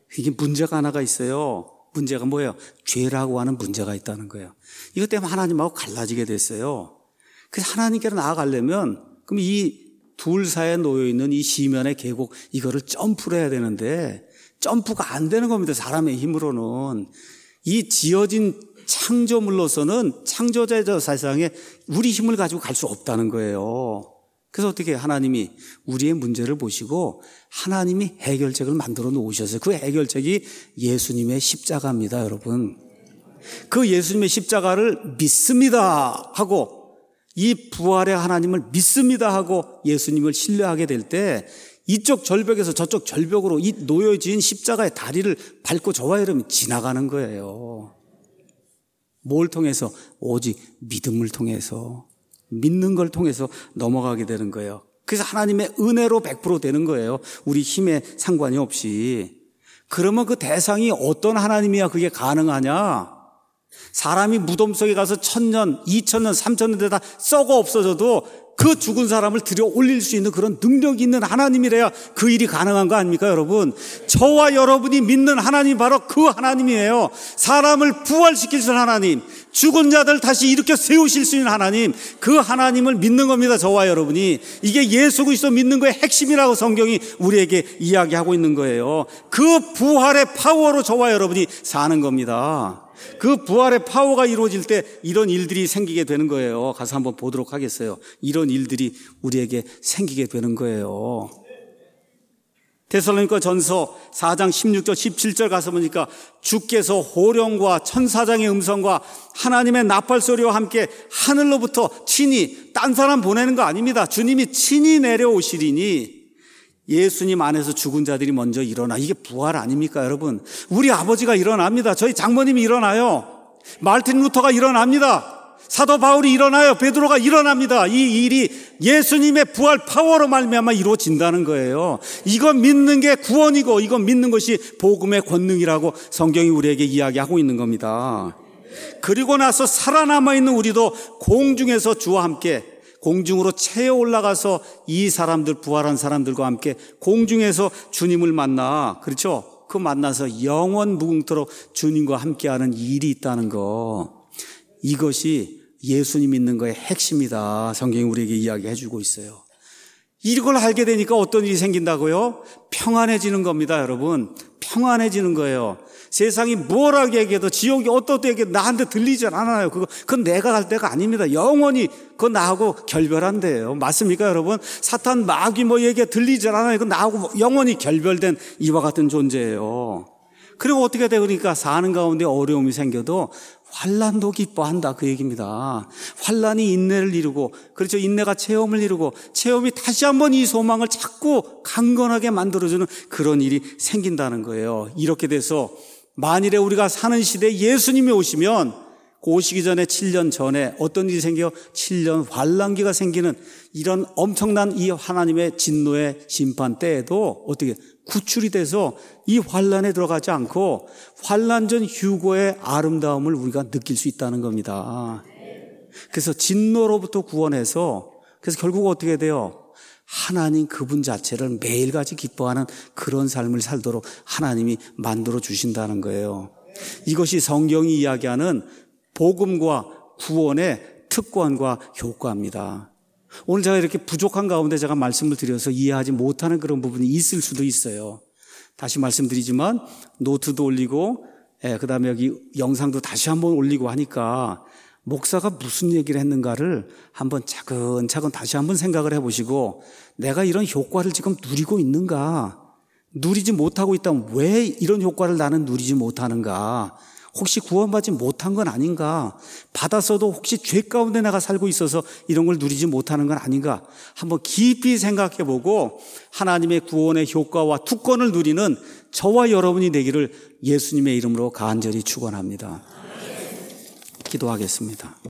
이게 문제가 하나가 있어요. 문제가 뭐예요? 죄라고 하는 문제가 있다는 거예요. 이것 때문에 하나님하고 갈라지게 됐어요. 그래서 하나님께로 나아가려면 그럼 이 둘 사이에 놓여있는 이 시면의 계곡 이거를 점프를 해야 되는데 점프가 안 되는 겁니다. 사람의 힘으로는. 이 지어진 창조물로서는 창조자의 세상에 우리 힘을 가지고 갈 수 없다는 거예요. 그래서 어떻게 하나님이 우리의 문제를 보시고 하나님이 해결책을 만들어 놓으셨어요. 그 해결책이 예수님의 십자가입니다, 여러분. 그 예수님의 십자가를 믿습니다 하고 이 부활의 하나님을 믿습니다 하고 예수님을 신뢰하게 될 때 이쪽 절벽에서 저쪽 절벽으로 이 놓여진 십자가의 다리를 밟고 저와 여러분이 지나가는 거예요. 뭘 통해서? 오직 믿음을 통해서, 믿는 걸 통해서 넘어가게 되는 거예요. 그래서 하나님의 은혜로 100% 되는 거예요. 우리 힘에 상관이 없이. 그러면 그 대상이 어떤 하나님이야 그게 가능하냐? 사람이 무덤 속에 가서 1000년, 2000년, 3000년 되다 썩어 없어져도 그 죽은 사람을 들여 올릴 수 있는 그런 능력이 있는 하나님이래야 그 일이 가능한 거 아닙니까, 여러분? 저와 여러분이 믿는 하나님이 바로 그 하나님이에요. 사람을 부활시킬 수 있는 하나님, 죽은 자들 다시 일으켜 세우실 수 있는 하나님, 그 하나님을 믿는 겁니다, 저와 여러분이. 이게 예수 그리스도 믿는 거의 핵심이라고 성경이 우리에게 이야기하고 있는 거예요. 그 부활의 파워로 저와 여러분이 사는 겁니다. 그 부활의 파워가 이루어질 때 이런 일들이 생기게 되는 거예요. 가서 한번 보도록 하겠어요. 이런 일들이 우리에게 생기게 되는 거예요. 데살로니가 전서 4장 16절 17절 가서 보니까 주께서 호령과 천사장의 음성과 하나님의 나팔 소리와 함께 하늘로부터 친히 딴 사람 보내는 거 아닙니다. 주님이 친히 내려오시리니 예수님 안에서 죽은 자들이 먼저 일어나. 이게 부활 아닙니까, 여러분? 우리 아버지가 일어납니다. 저희 장모님이 일어나요. 마르틴 루터가 일어납니다. 사도 바울이 일어나요. 베드로가 일어납니다. 이 일이 예수님의 부활 파워로 말미암아 이루어진다는 거예요. 이건 믿는 게 구원이고 이건 믿는 것이 복음의 권능이라고 성경이 우리에게 이야기하고 있는 겁니다. 그리고 나서 살아남아 있는 우리도 공중에서 주와 함께 공중으로 채어 올라가서 이 사람들, 부활한 사람들과 함께 공중에서 주님을 만나, 그렇죠? 그 만나서 영원 무궁토록 주님과 함께하는 일이 있다는 거. 이것이 예수님 믿는 거의 핵심이다. 성경이 우리에게 이야기해 주고 있어요. 이걸 알게 되니까 어떤 일이 생긴다고요? 평안해지는 겁니다, 여러분. 평안해지는 거예요. 세상이 뭐라고 얘기해도 지옥이 어떻게 얘기해도 나한테 들리지 않아요. 그건 내가 갈 때가 아닙니다. 영원히 그건 나하고 결별한대요. 맞습니까, 여러분? 사탄 마귀 뭐 얘기가 들리지 않아요. 그건 나하고 영원히 결별된 이와 같은 존재예요. 그리고 어떻게 되니까 사는 가운데 어려움이 생겨도 환난도 기뻐한다, 그 얘기입니다. 환난이 인내를 이루고, 그렇죠, 인내가 체험을 이루고 체험이 다시 한번 이 소망을 자꾸 강건하게 만들어주는 그런 일이 생긴다는 거예요. 이렇게 돼서 만일에 우리가 사는 시대에 예수님이 오시면 그 오시기 전에 7년 전에 어떤 일이 생겨 7년 환난기가 생기는 이런 엄청난 이 하나님의 진노의 심판 때에도 어떻게 구출이 돼서 이 환난에 들어가지 않고 환난 전 휴거의 아름다움을 우리가 느낄 수 있다는 겁니다. 그래서 진노로부터 구원해서 그래서 결국 어떻게 돼요? 하나님 그분 자체를 매일같이 기뻐하는 그런 삶을 살도록 하나님이 만들어 주신다는 거예요. 이것이 성경이 이야기하는 복음과 구원의 특권과 효과입니다. 오늘 제가 이렇게 부족한 가운데 제가 말씀을 드려서 이해하지 못하는 그런 부분이 있을 수도 있어요. 다시 말씀드리지만 노트도 올리고 그다음에 여기 영상도 다시 한번 올리고 하니까 목사가 무슨 얘기를 했는가를 한번 차근차근 다시 한번 생각을 해보시고 내가 이런 효과를 지금 누리고 있는가, 누리지 못하고 있다면 왜 이런 효과를 나는 누리지 못하는가, 혹시 구원받지 못한 건 아닌가, 받았어도 혹시 죄 가운데 내가 살고 있어서 이런 걸 누리지 못하는 건 아닌가 한번 깊이 생각해보고 하나님의 구원의 효과와 특권을 누리는 저와 여러분이 되기를 예수님의 이름으로 간절히 축원합니다. 기도하겠습니다.